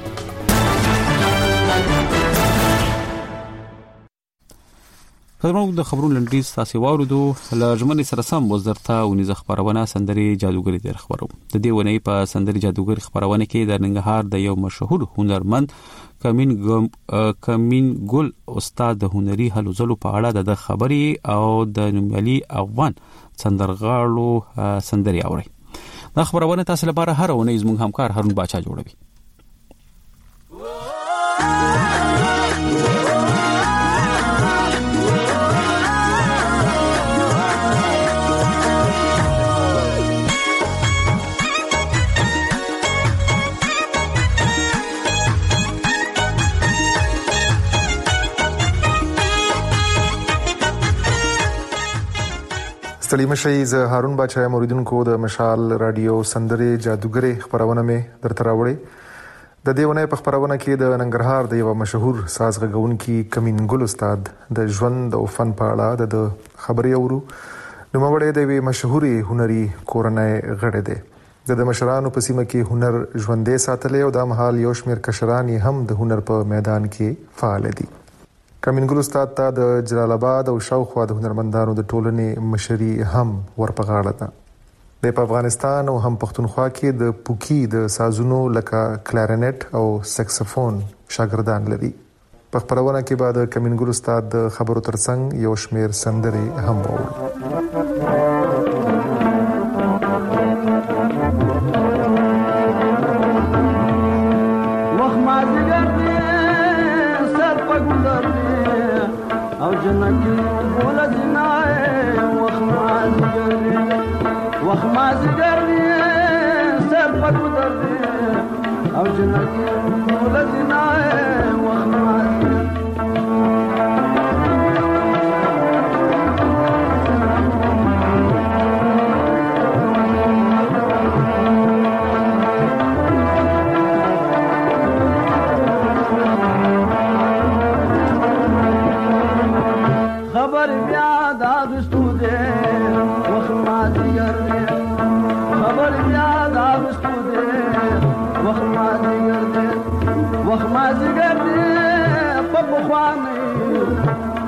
خبرونه د خبرونو لنډیز تاسو واوریدو. لږمنې سره سم وزارته ونیزه خبرونه سندري جادوګری در خبرو. د دې ونې په سندري جادوګری خبرونه کې د ننګرهار د یو مشهور هنرمند کمین کمین ګل استاد د هنري هلو ځلو په اړه د خبري او د نومالي افغان سندرغاړو سندري اوري. دا خبرونه تاسو لپاره هر ونې زموږ همکار هارون باچا جوړوي. ستړي مشي ز هارون باچا موریدونکو د مشال رادیو سندري جادوګری خبرونه مې درته راوړي. د دیونه په خبرونه کې د ننګرهار د یو مشهور ساز غږونکي کمین ګل استاد د ژوند او فن په اړه د خبري اورو. نو موږ د وی مشهوري هنري کورنۍ غړي دي د مشرانو په سیمه کې هنر ژوندې ساتلې او د مهال یو شمیر کشران هم د هنر په میدان کې فعال دي. کمین ګل استاد ته د جلال آباد او شاوخوا د هنرمندانو د ټولنې مشري هم ورپغاړه ده. د افغانستان او هم پښتونخوا کې د پوکی د سازونو لکه کلارینټ او سکسفون شاګردان لري. په خبرونه کې بعد کمین ګل استاد د خبرو ترڅنګ یو شمیر سندري هم وو.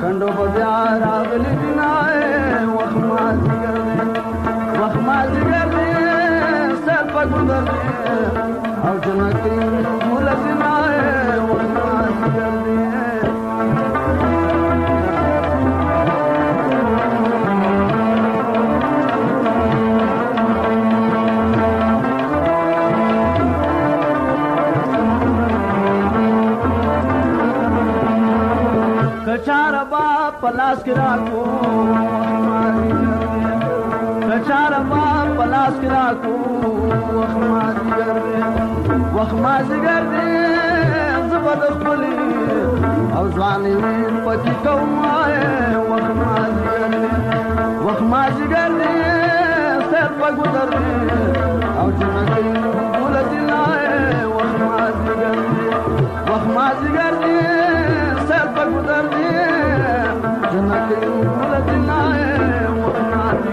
کندو بیا راغلی نه وخت ما زګر وخت ما زګر سر په ګدر او جنکی مولزنا وخت ما زګر कचार बाप पलास गिरा को कचार बाप पलास गिरा को वखमाजी कर दे वखमाजी कर दे जबरदस्त बोली और जाने पति कौमाए वखमाजी कर दे वखमाजी कर दे सर पर गुजर दे और जन्नती बोल दिलाए वखमाजी कर दे वखमाजी कर दे सर पर गुजर दे जन्नती बोल दिलाए वखमाजी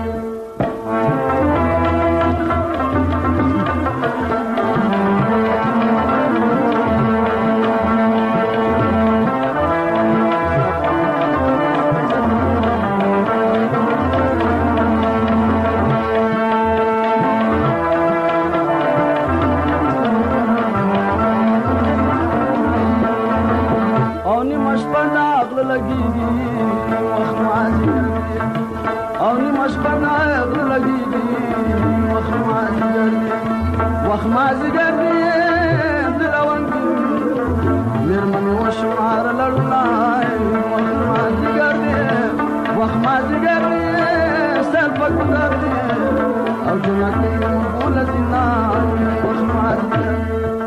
وخمازي قرني دلوانكي نرمن وشمار للولاي وخمازي قرني وخمازي قرني سلفك قدرني او جنكي بولة النار وخمازي قرني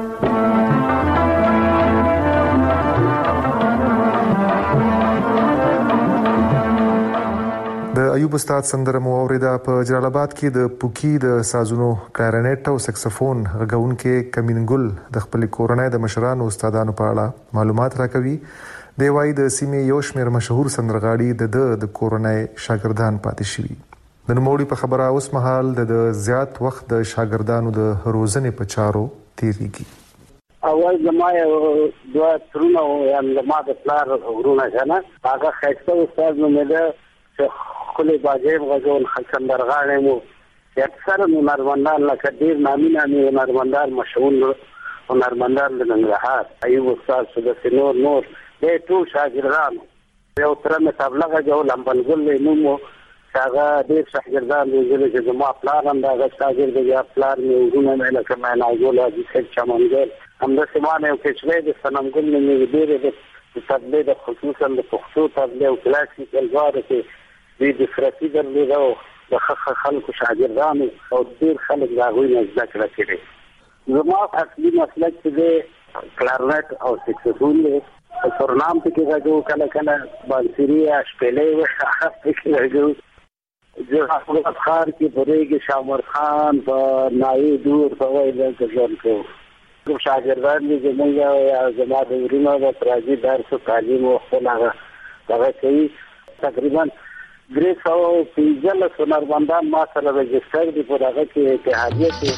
د ایوب استاد سندره مو اوریدا په جلال آباد کې د پوکی د سازونو کلارینټ او سکسفون غږونکو کمینګل د خپل کورنۍ د مشرانو استادانو په اړه معلومات راکوي. دی وايي د سیمې یو شمېر مشهور سندرغاړي د د کورنۍ شاګردان پاتې شوي. د نوموړي په خبره اوس مهال د زیات وخت د شاګردانو د روزنې په چارو تیریږي. اول زما یو دوه ترونه یم زما د پلار ورونه کنه هغه خسته استاد نو مې کلی باجیم غزون خلصندرغانه مو اکثر هنرمندان لکه ډیر نامي نامي هنرمندان مشهور هنرمندان د ننګرهار ایوب استاد سده نور نور د ټول شاګردان یو تر مې تبلغه جو لمبلګل نو مو هغه ډیر شاګردان دي چې زما پلان هم دا شاګرد دی پلان مې ورونه مې لکه مې ناګول دي چې چمنګل هم د سیمانه او کښوی د سنمګل مې ډیر د تبلیغ د خصوصا د پښتو تبلیغ او کلاسیکل غاړه کې د فرصتي درلوده او د خلکو شاګردانو او ډیر خلک دا غوښنه زده کړه کړي. زما اصلي مسلک چې کلارنټ او سکسفون دی په نام کې راځو کله کله بانسری شپلې و هغه کې راځو جو خپل خار کې پرېږي شامر خان په نای دور په وایي د ځان کو کوم شاګردان دي زموږ یا زما د ورونو د پراجي درس او تعلیم او خپل هغه هغه کوي. تقریبا درې سوه پنځلس هنرمندان ما سره رجسټر دي په هغه کې اتحادیه کې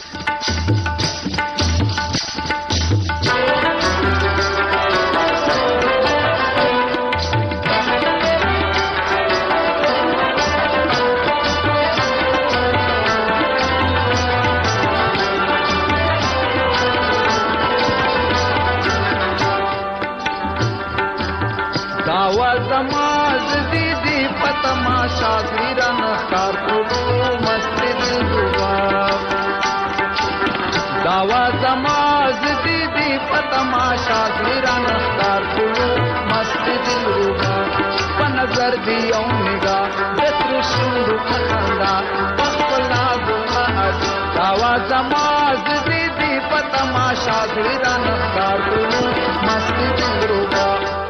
तमाशा वीरन कार कुलू मस्जिद दुआ दावा जमाज दीदी तमाशा वीरन कार कुलू मस्जिद दुआ पनजर दियो निगा बेत्र शुरू खंदा पखला दुआ दावा जमाज दीदी तमाशा वीरन कार कुलू मस्जिद दुआ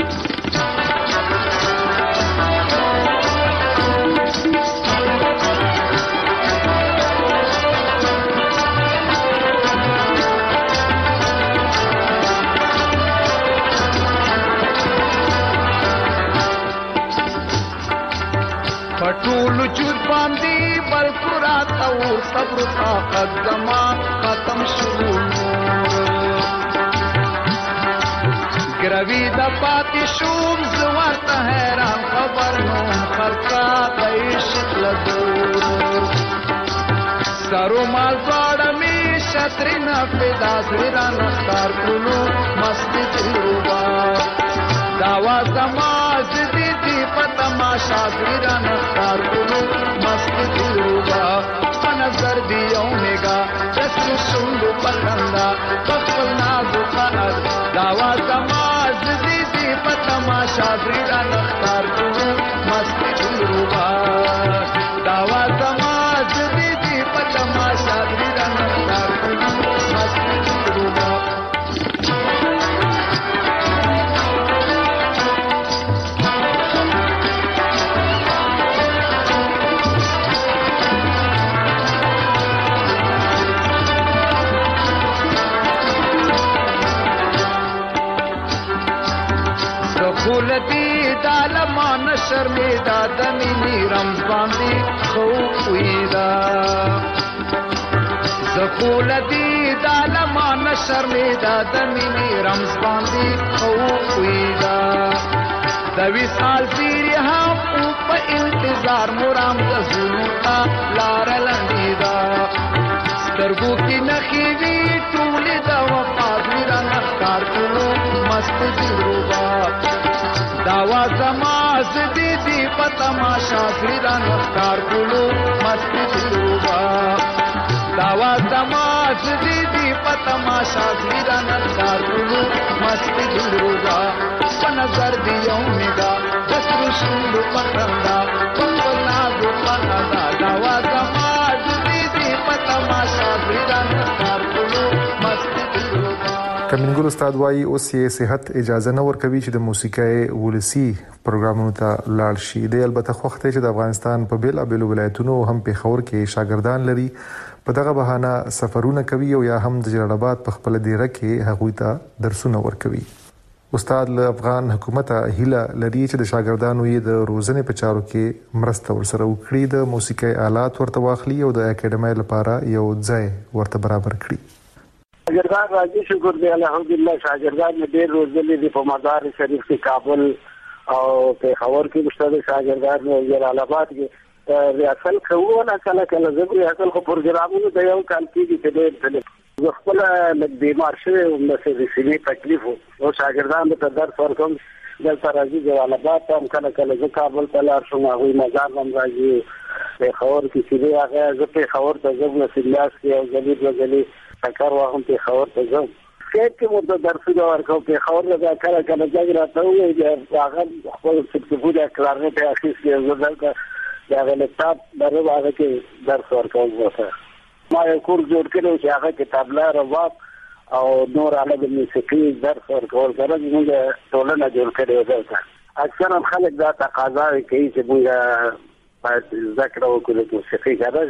पटूल चुर बांधी बलपुरा तऊ सब्र ताकत जमा खत्म शुरू गिरवी दपा پاتې شوم زه ورته حیران خبر نوم خلقا عشق لګو سرو مال دواړه مې شترینه فدا زړه رانه ښکار کړلو مستي تجربه دا وا زما زدي دي په تماشا زړه رانه ښکار کړلو مستي تجربه په نظر دی اومېګا دسو شونډو په خندا په خپل نازو قهر دا وا زما زدي دي په تماشا زړه رانه ښکار کړلو مستي تجربه دا وا زما زدي دي په تماشا زړه رانه ښکار کړلو مستي تجربه خولتی دالمان شرمیدا دمینی رمز باندی خویدا زخولتی دالمان شرمیدا دمینی رمز باندی خویدا دوی سال زیری هم او پا انتظار مرام دزونو تا لار لندیدا سترگو کی نخیوی تولی دا وفاد میرا نخکار کنو مست دلروبا داوا زما زدی دی په تماشا زړه نخکار کولو مستی دلروبا داوا زما زدی دی په تماشا زړه نخکار کولو مستی دلروبا په نظر دی اومېګا دسرو شونډو په خندا په خپل نازو قهدا داوا زما زدی دی په تماشا زړه نخکار کولو مستی دلروبا کمنګل استاد وايي اوس یې صحت اجازه نه ورکوي چې د موسیقي ولسی پروګرامونو ته لاړ شي د البته خوخته چې د افغانستان په بیل ابل ولایتونو هم په خور کې شاګردان لري په دغه بهانه سفرونه کوي او یا هم د جلال آباد په خپل دیره کې هغوی ته درسونه ورکوي استاد له افغان حکومت هیله لري چې د شاګردانو یې د روزنې په چارو کې مرسته ورسره وکړي د موسیقي آلات ورته واخلي او د اکیډمۍ لپاره یو ځای ورته برابر کړي شاگردان راځي شکر دی الحمدلله شاگردان مې ډېر روزلي دي په مزار شریف کې کابل او پېښور کې مشترک شاگردان او جلال آباد کې ریاست کوو نه کله کله زه ریاست خو پروګرامونو د یو کال کې چې ډېر زه خپل لږ بیمار شوی وم د سینې تکلیف او شاگردان ته درس ورکوم دلته راځي جلال آباد ته هم کله کله زه کابل ته لاړ شم هغوی مزار هم راځي پېښور کې چې دی هغه زه پېښور ته ځم نصیبیاس کې او ځلي دوه ځلي سکر واهم پېښور ته ځم سیټ کې مو د درسونه ورکوم پېښور ته کله کله ځای راته ووایي هغه خپل سکسفون کلارنټ یې اخیستی زه دلته د هغه لیپټاپ لرم هغه کې درس ورکوم ورته ما یو کورس جوړ کړی چې هغه کتابله رباب او نور علاوه موسیقي درس ورکول سره زموږ ټولنه جوړ کړې دلته اکثرا خلک دا تقاضا کوي چې موږ باید زده کړه وکړو د موسیقي دا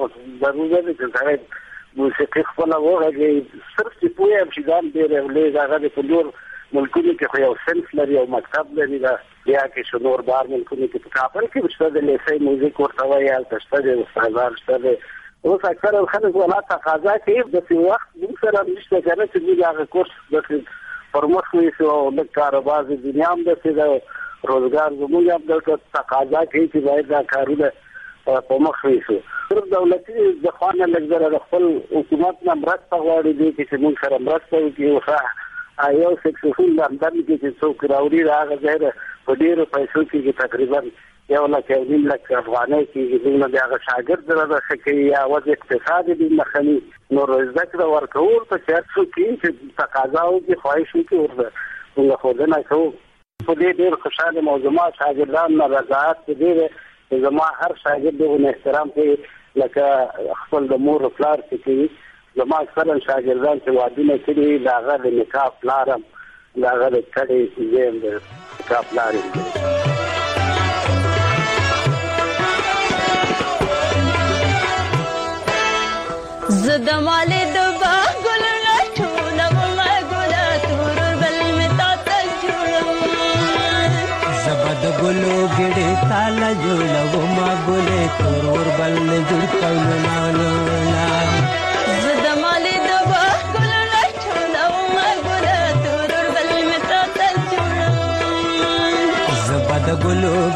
ضروري ده چې سړی موسیقي خپله وغږوي صرف چې پوه یم چې ځان ډېر اولېز هغه د په نور ملکونو کې خو یو صنف لري او مکتب لري دا بیا کې شو نور بار ملکونو کې په کابل کې شته د لیسې موزیک ورته وایي هلته شته د استادان شته دی اوس اکثره خلک ولا تقاضا کوي داسې وخت موږ سره نشته که نه چې موږ هغه کورس داسې پر مخ ویسو او لږ کاروبار د دنیا هم داسې ده روزګار زموږ هم دلته تقاضا کوي چې باید دا کارونه په مخ ویسو صرف دولتي د خوا نه لږ زره د خپل حکومت نه مرسته غواړي دی چې موږ سره مرسته وکړي او یو سکسفون لندن کې چې څوک راوړي د هغه ځای نه په ډېرو پیسو کې تقریبا یو لک یو نیم لک افغانۍ کېږي موږ نه د هغه شاګرد سره د ښه کوي یا وضع اقتصادي دې مخني نو زده کړه ورکول په چې هر څوک چې تقاضا وکړي خواهش وکړي ورته موږ ښودنه کوو په دې ډېر خوشحاله یم او زما شاګردان نه رضایت په دې دی زما هر شاګرد دغه احترام کوي لکه خپل د مور او پلار چې کوي زما اکثرا شاګردان چې وادونه کړي د هغه د نکاح پلار هم د هغه د کډې زه هم د نکاح پلار یم زه د مالې د باغ ګلونه ټولومه ګله تور بل مې تا ته جوړوم زه به د ګلو ګېډې تاله جوړومه ګلې تور بل مې جوړ کړم زه د مالې د باغ ګلونه ټولومه ګله تور بل مې تا ته جوړوم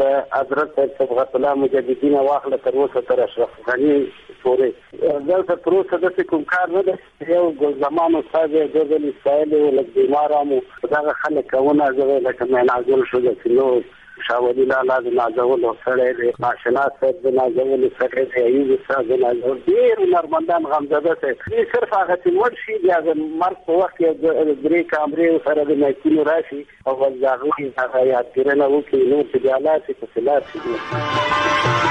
حضرت صبغت الله مجددین واخله تر اوسه تر اشرف غنی پورې دلته تر اوسه د کوم کار نه دی یو ګل زمان استاد جوزل اسرائیل ولک بیمارامو دا خلکونه زوی لکه مې نازل شو د سينو شاولي لاله د نازول سره د ناشناس د نازول سره د ایوب سره د نازول ډیر نرمندان غمزده سي صرف هغه تنور شي د مرګ په وخت کې درې کامرې سره د مېکینو راشي او ځاغوي هغه یاد کړنه وکړي نو چې د حالات په خلاف شي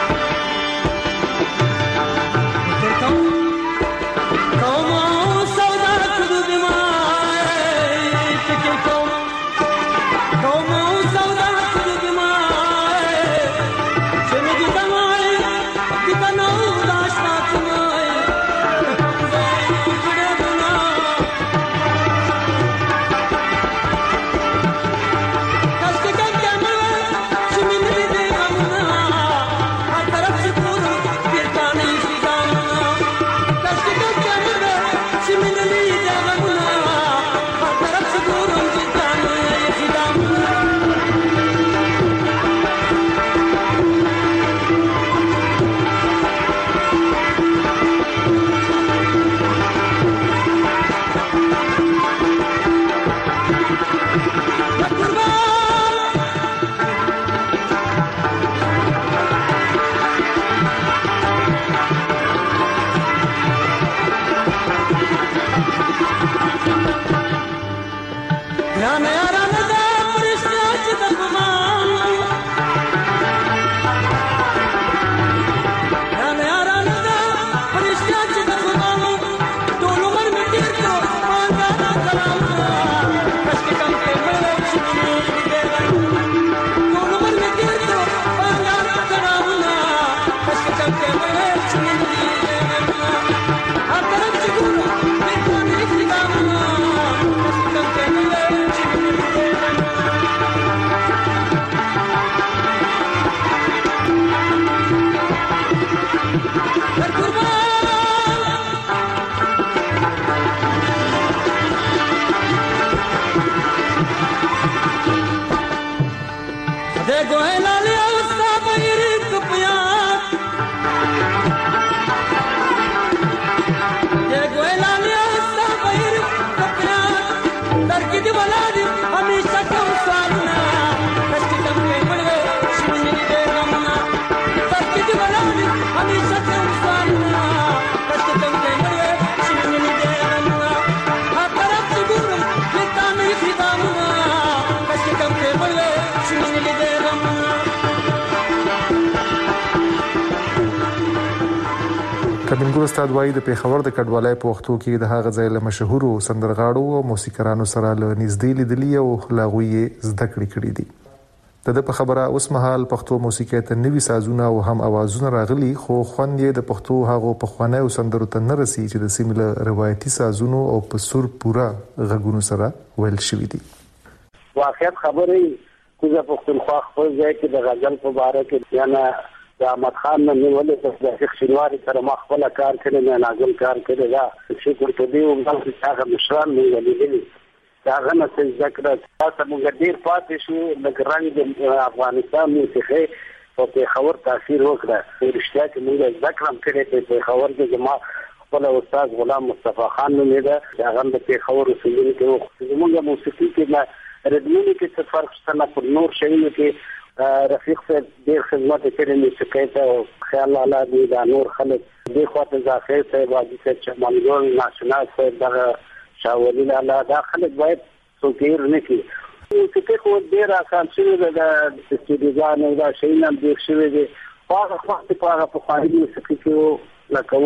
کمنګور استاد وایي د پیښور د کډوالۍ په وختو کې د هغه ځای له مشهورو سندرغاړو او موسیقارانو سره له نږدې لیدلي او لاغوي زده کړې کړې دي د په خبره اوس مهال پښتو موسیقي ته نوي سازونه او هم اوازونه راغلي خو خوند یې د پښتو هغه په خوانه او سندرو ته نه رسي چې د سیمه روایتي سازونو او په سور پورا غږونو سره ویل شوی دي واقعیت خبرې کوزه پښتونخوا خپل ځای کې د غزل په اړه کې یعنی د احمد خان نه ولې د شیخ شینواری سره ما خپل کار کړی نه نازل کار کړی دا چې کوم دی او د هغه مشران مې ولیدلی دا غنه څه ذکر تاسو موږ ډیر پاتې شو د ګرانګ د افغانستان موسیقي په پیښور تاثیر وکړه ورشته کې موږ ذکر هم کړی په پیښور کې جما خپل استاد غلام مصطفی خان نومې دا هغه د پیښور اوسېدونکی و موږ موسیقي کې ردمونی کې څه فرق شته نه پر نور شیونو کې رفیق صاحب ډیر خدمت کړی موسیقي ته خیال الله دې دا نور خلک دې خواته ځاخیر صاحب واجب صاحب چمنګول ناشناس صاحب دا شاولي الله دا خلک باید څوکیر نه کی موسیقي خو ډیر آسان شوی د استودیوګانو دا شي نه ډیر شوی دی هغه وخت په هغه په خاري موسیقي کې لکه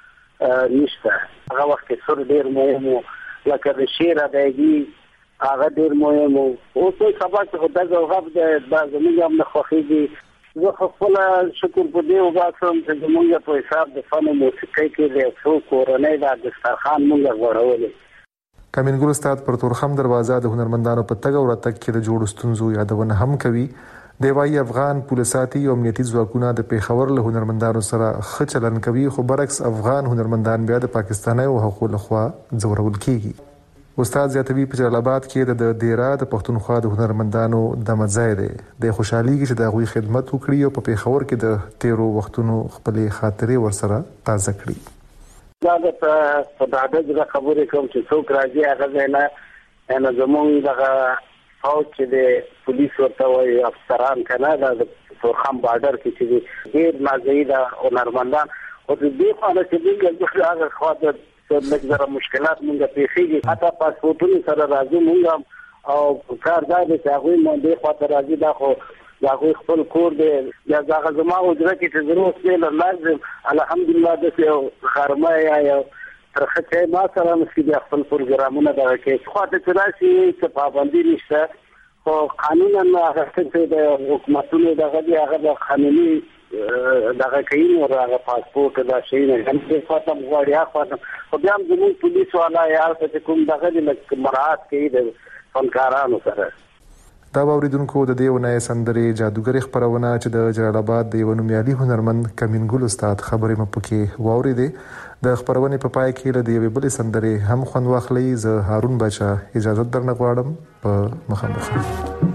اوس نشته هغه وخت سر ډیر مهم لکه د شعر ادبي هغه ډیر مهم او څه سبا چې دا غوښب د زموږ هم خوخيږي زه خپل شکر په دې وباسم چې موږ په حساب د فن موسیقي کې د څو کورنۍ د دسترخوان موږ غوړولې کمنګور استاد پر تورخم دروازه د هنرمندانو په تګ او راتګ کې د جوړ ستونزو یادونه هم کوي د وايي افغان پولیساتي او امنیتي ځواکونه د پیښور له هنرمندانو سره ښه چلند کوي خو برعکس افغان هنرمندان بیا د پاکستاني او حقوق لخوا ځورول کیږي استاد زیاتوی په جلال آباد کې د دیرا د پښتونخوا د هنرمندانو د مزای دی د خوشحالي کې د غوي خدمت وکړي او په پیښور کې د تیرو وختونو خپلې خاطرې ورسره تازه کړي. دا د په دغه خبرې کوم چې څوک راځي هغه نه نه زمونږ دغه فوج چې د پولیس ورته وایي افسران کنه د تورخم بارډر کې چې ډېر مازی د هنرمندان او د دې خاله چې دغه هغه خاطر څه لږ مشکلات مونږ پیښیږي حتی پاسپورتونو سره راځي مونږ او کار دا دی چې هغه مونږ د خاطر راځي دا خو دا خو خپل کور دی یا هغه زما وجره کې چې ضرورت دی لازم الحمدلله د څه خرمه یا ترخه چې ما سره مسکی خپل پروګرامونه دا کې خو ته چې راشي چې پابندي نشته خو قانونا هغه څه د حکومتونو دغه هغه قانوني دغه کین او هغه پاسپورت دا شي نه هم څه فاطم غواړي فاطم خو بیا هم زموږ پولیس والا یار ته کوم دغه د مراعات کوي د فنکارانو سره. دا اوریدونکو د دیونه سندرې جادوګر خبرونه چې د جلال آباد د ونومیالي هنرمند کمین ګل استاد خبرې مپکې واوریدې د خبرونه په پای کې له دیوې بلې سندرې هم خوند واخلي. زه هارون بچا اجازه درنه غواړم په مخامخ.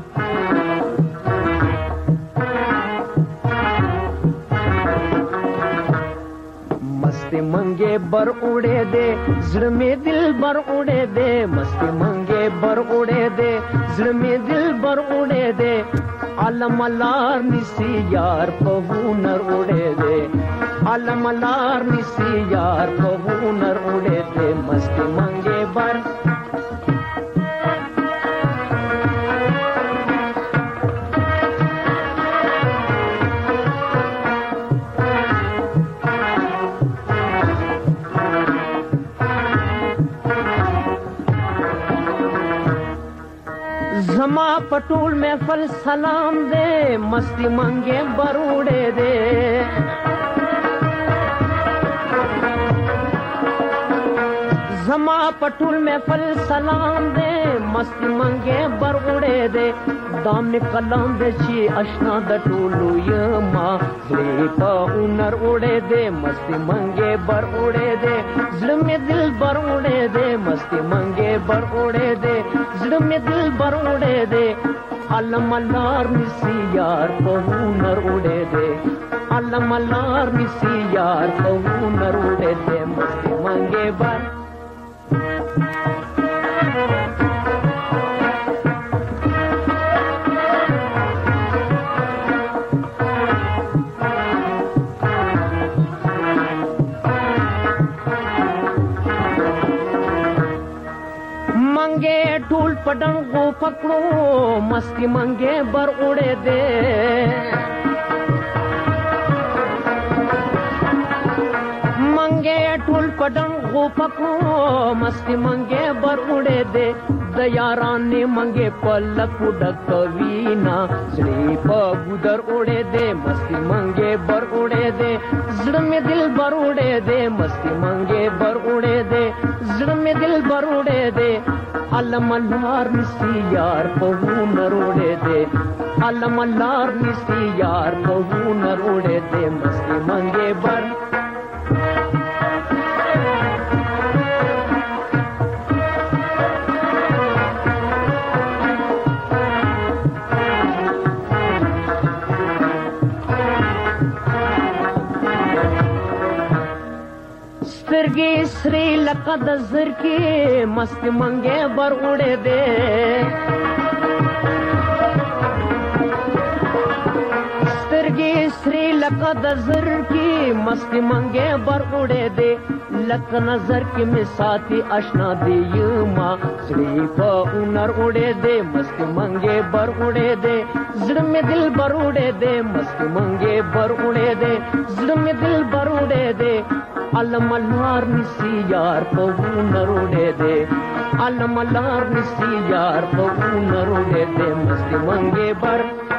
मंगे बर उड़े दे जिड़ में दिल बर उड़े दे मस्ती मंगे बर उड़े दे जिड़ में दिल बर उड़े दे अलमलार निसी यार पहुनर उड़े दे अलमलार निसी यार पहुनर उड़े दे मस्ती मंगे बर जमा पटूल में फल सलाम दे मस्ती मंगे बरूड़े दे जमा पटूल में फल सलाम दे मस्ती मंगे बरूड़े दे दाम कलम दे ची अशना द टूलू यमा जड़ी पा उनर उड़े दे मस्ती मंगे बर उड़े दे जड़ में दिल बर उड़े दे मस्ती मंगे बर उड़े दे जड़ में दिल बर उड़े दे अलमलार निसी यार पहुनर उड़े दे अलमलार निसी यार पहुनर उड़े दे मस्ती मंगे बर मंगे टूल पडंगो पकड़ो मस्ती मंगे बर उड़े दे मंगे टूल पडंगो पकड़ो मस्ती मंगे बर उड़े दे दयारान ने मंगे पलक उड़क वीना जड़ी पगुदर उड़े दे मस्ती मंगे बर उड़े दे जड़ में दिल बर उड़े दे मस्ती मंगे बर उड़े दे जड़ में दिल बर उड़े दे अलमलार निसी यार पहुनर उड़े दे अलमलार निसी यार पहुनर उड़े दे मस्ती मंगे बर سترګې سری لکه د زر کې مست منګې بر وړې دې سترګې سری لکه د زر کې مست منګې بر وړې دې لکه نظر کې می ساتي آشنا دی ما سړي په اونر وړې دې مست منګې بر وړې دې زړه می دل بر وړې دې مست منګې بر وړې دې زړه می دل بر وړې دې अलमलार निसी यार पहू नरोड़े दे अलमलार निसी यार पहू नरोड़े दे मस्ती मंगे बर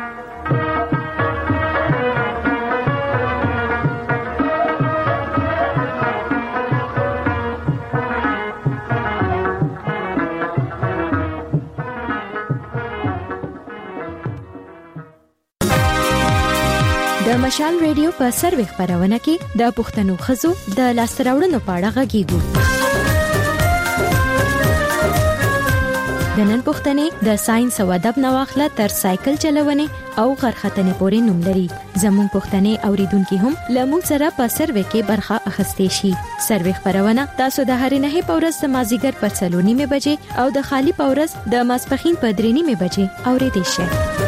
د مشال ریډیو په سروي خبرونه کې د پښتنو خزو د لاستراوړنو په اړه غږیږو د نن پوښتنې د ساينس او ادب نواخله تر سایکل چلونې او غرختنې پورې نوم لري. زموږ پوښتنې اوریدونکو هم لمون سره په سروې کې برخه اخیستې شي. سروې خبرونه تاسو د هرې نه په ورځ د مازیګر په څلور نیمه بجې او د خالی په ورځ د ماسپخین په درې نیمه بجې اورېدئ شئ.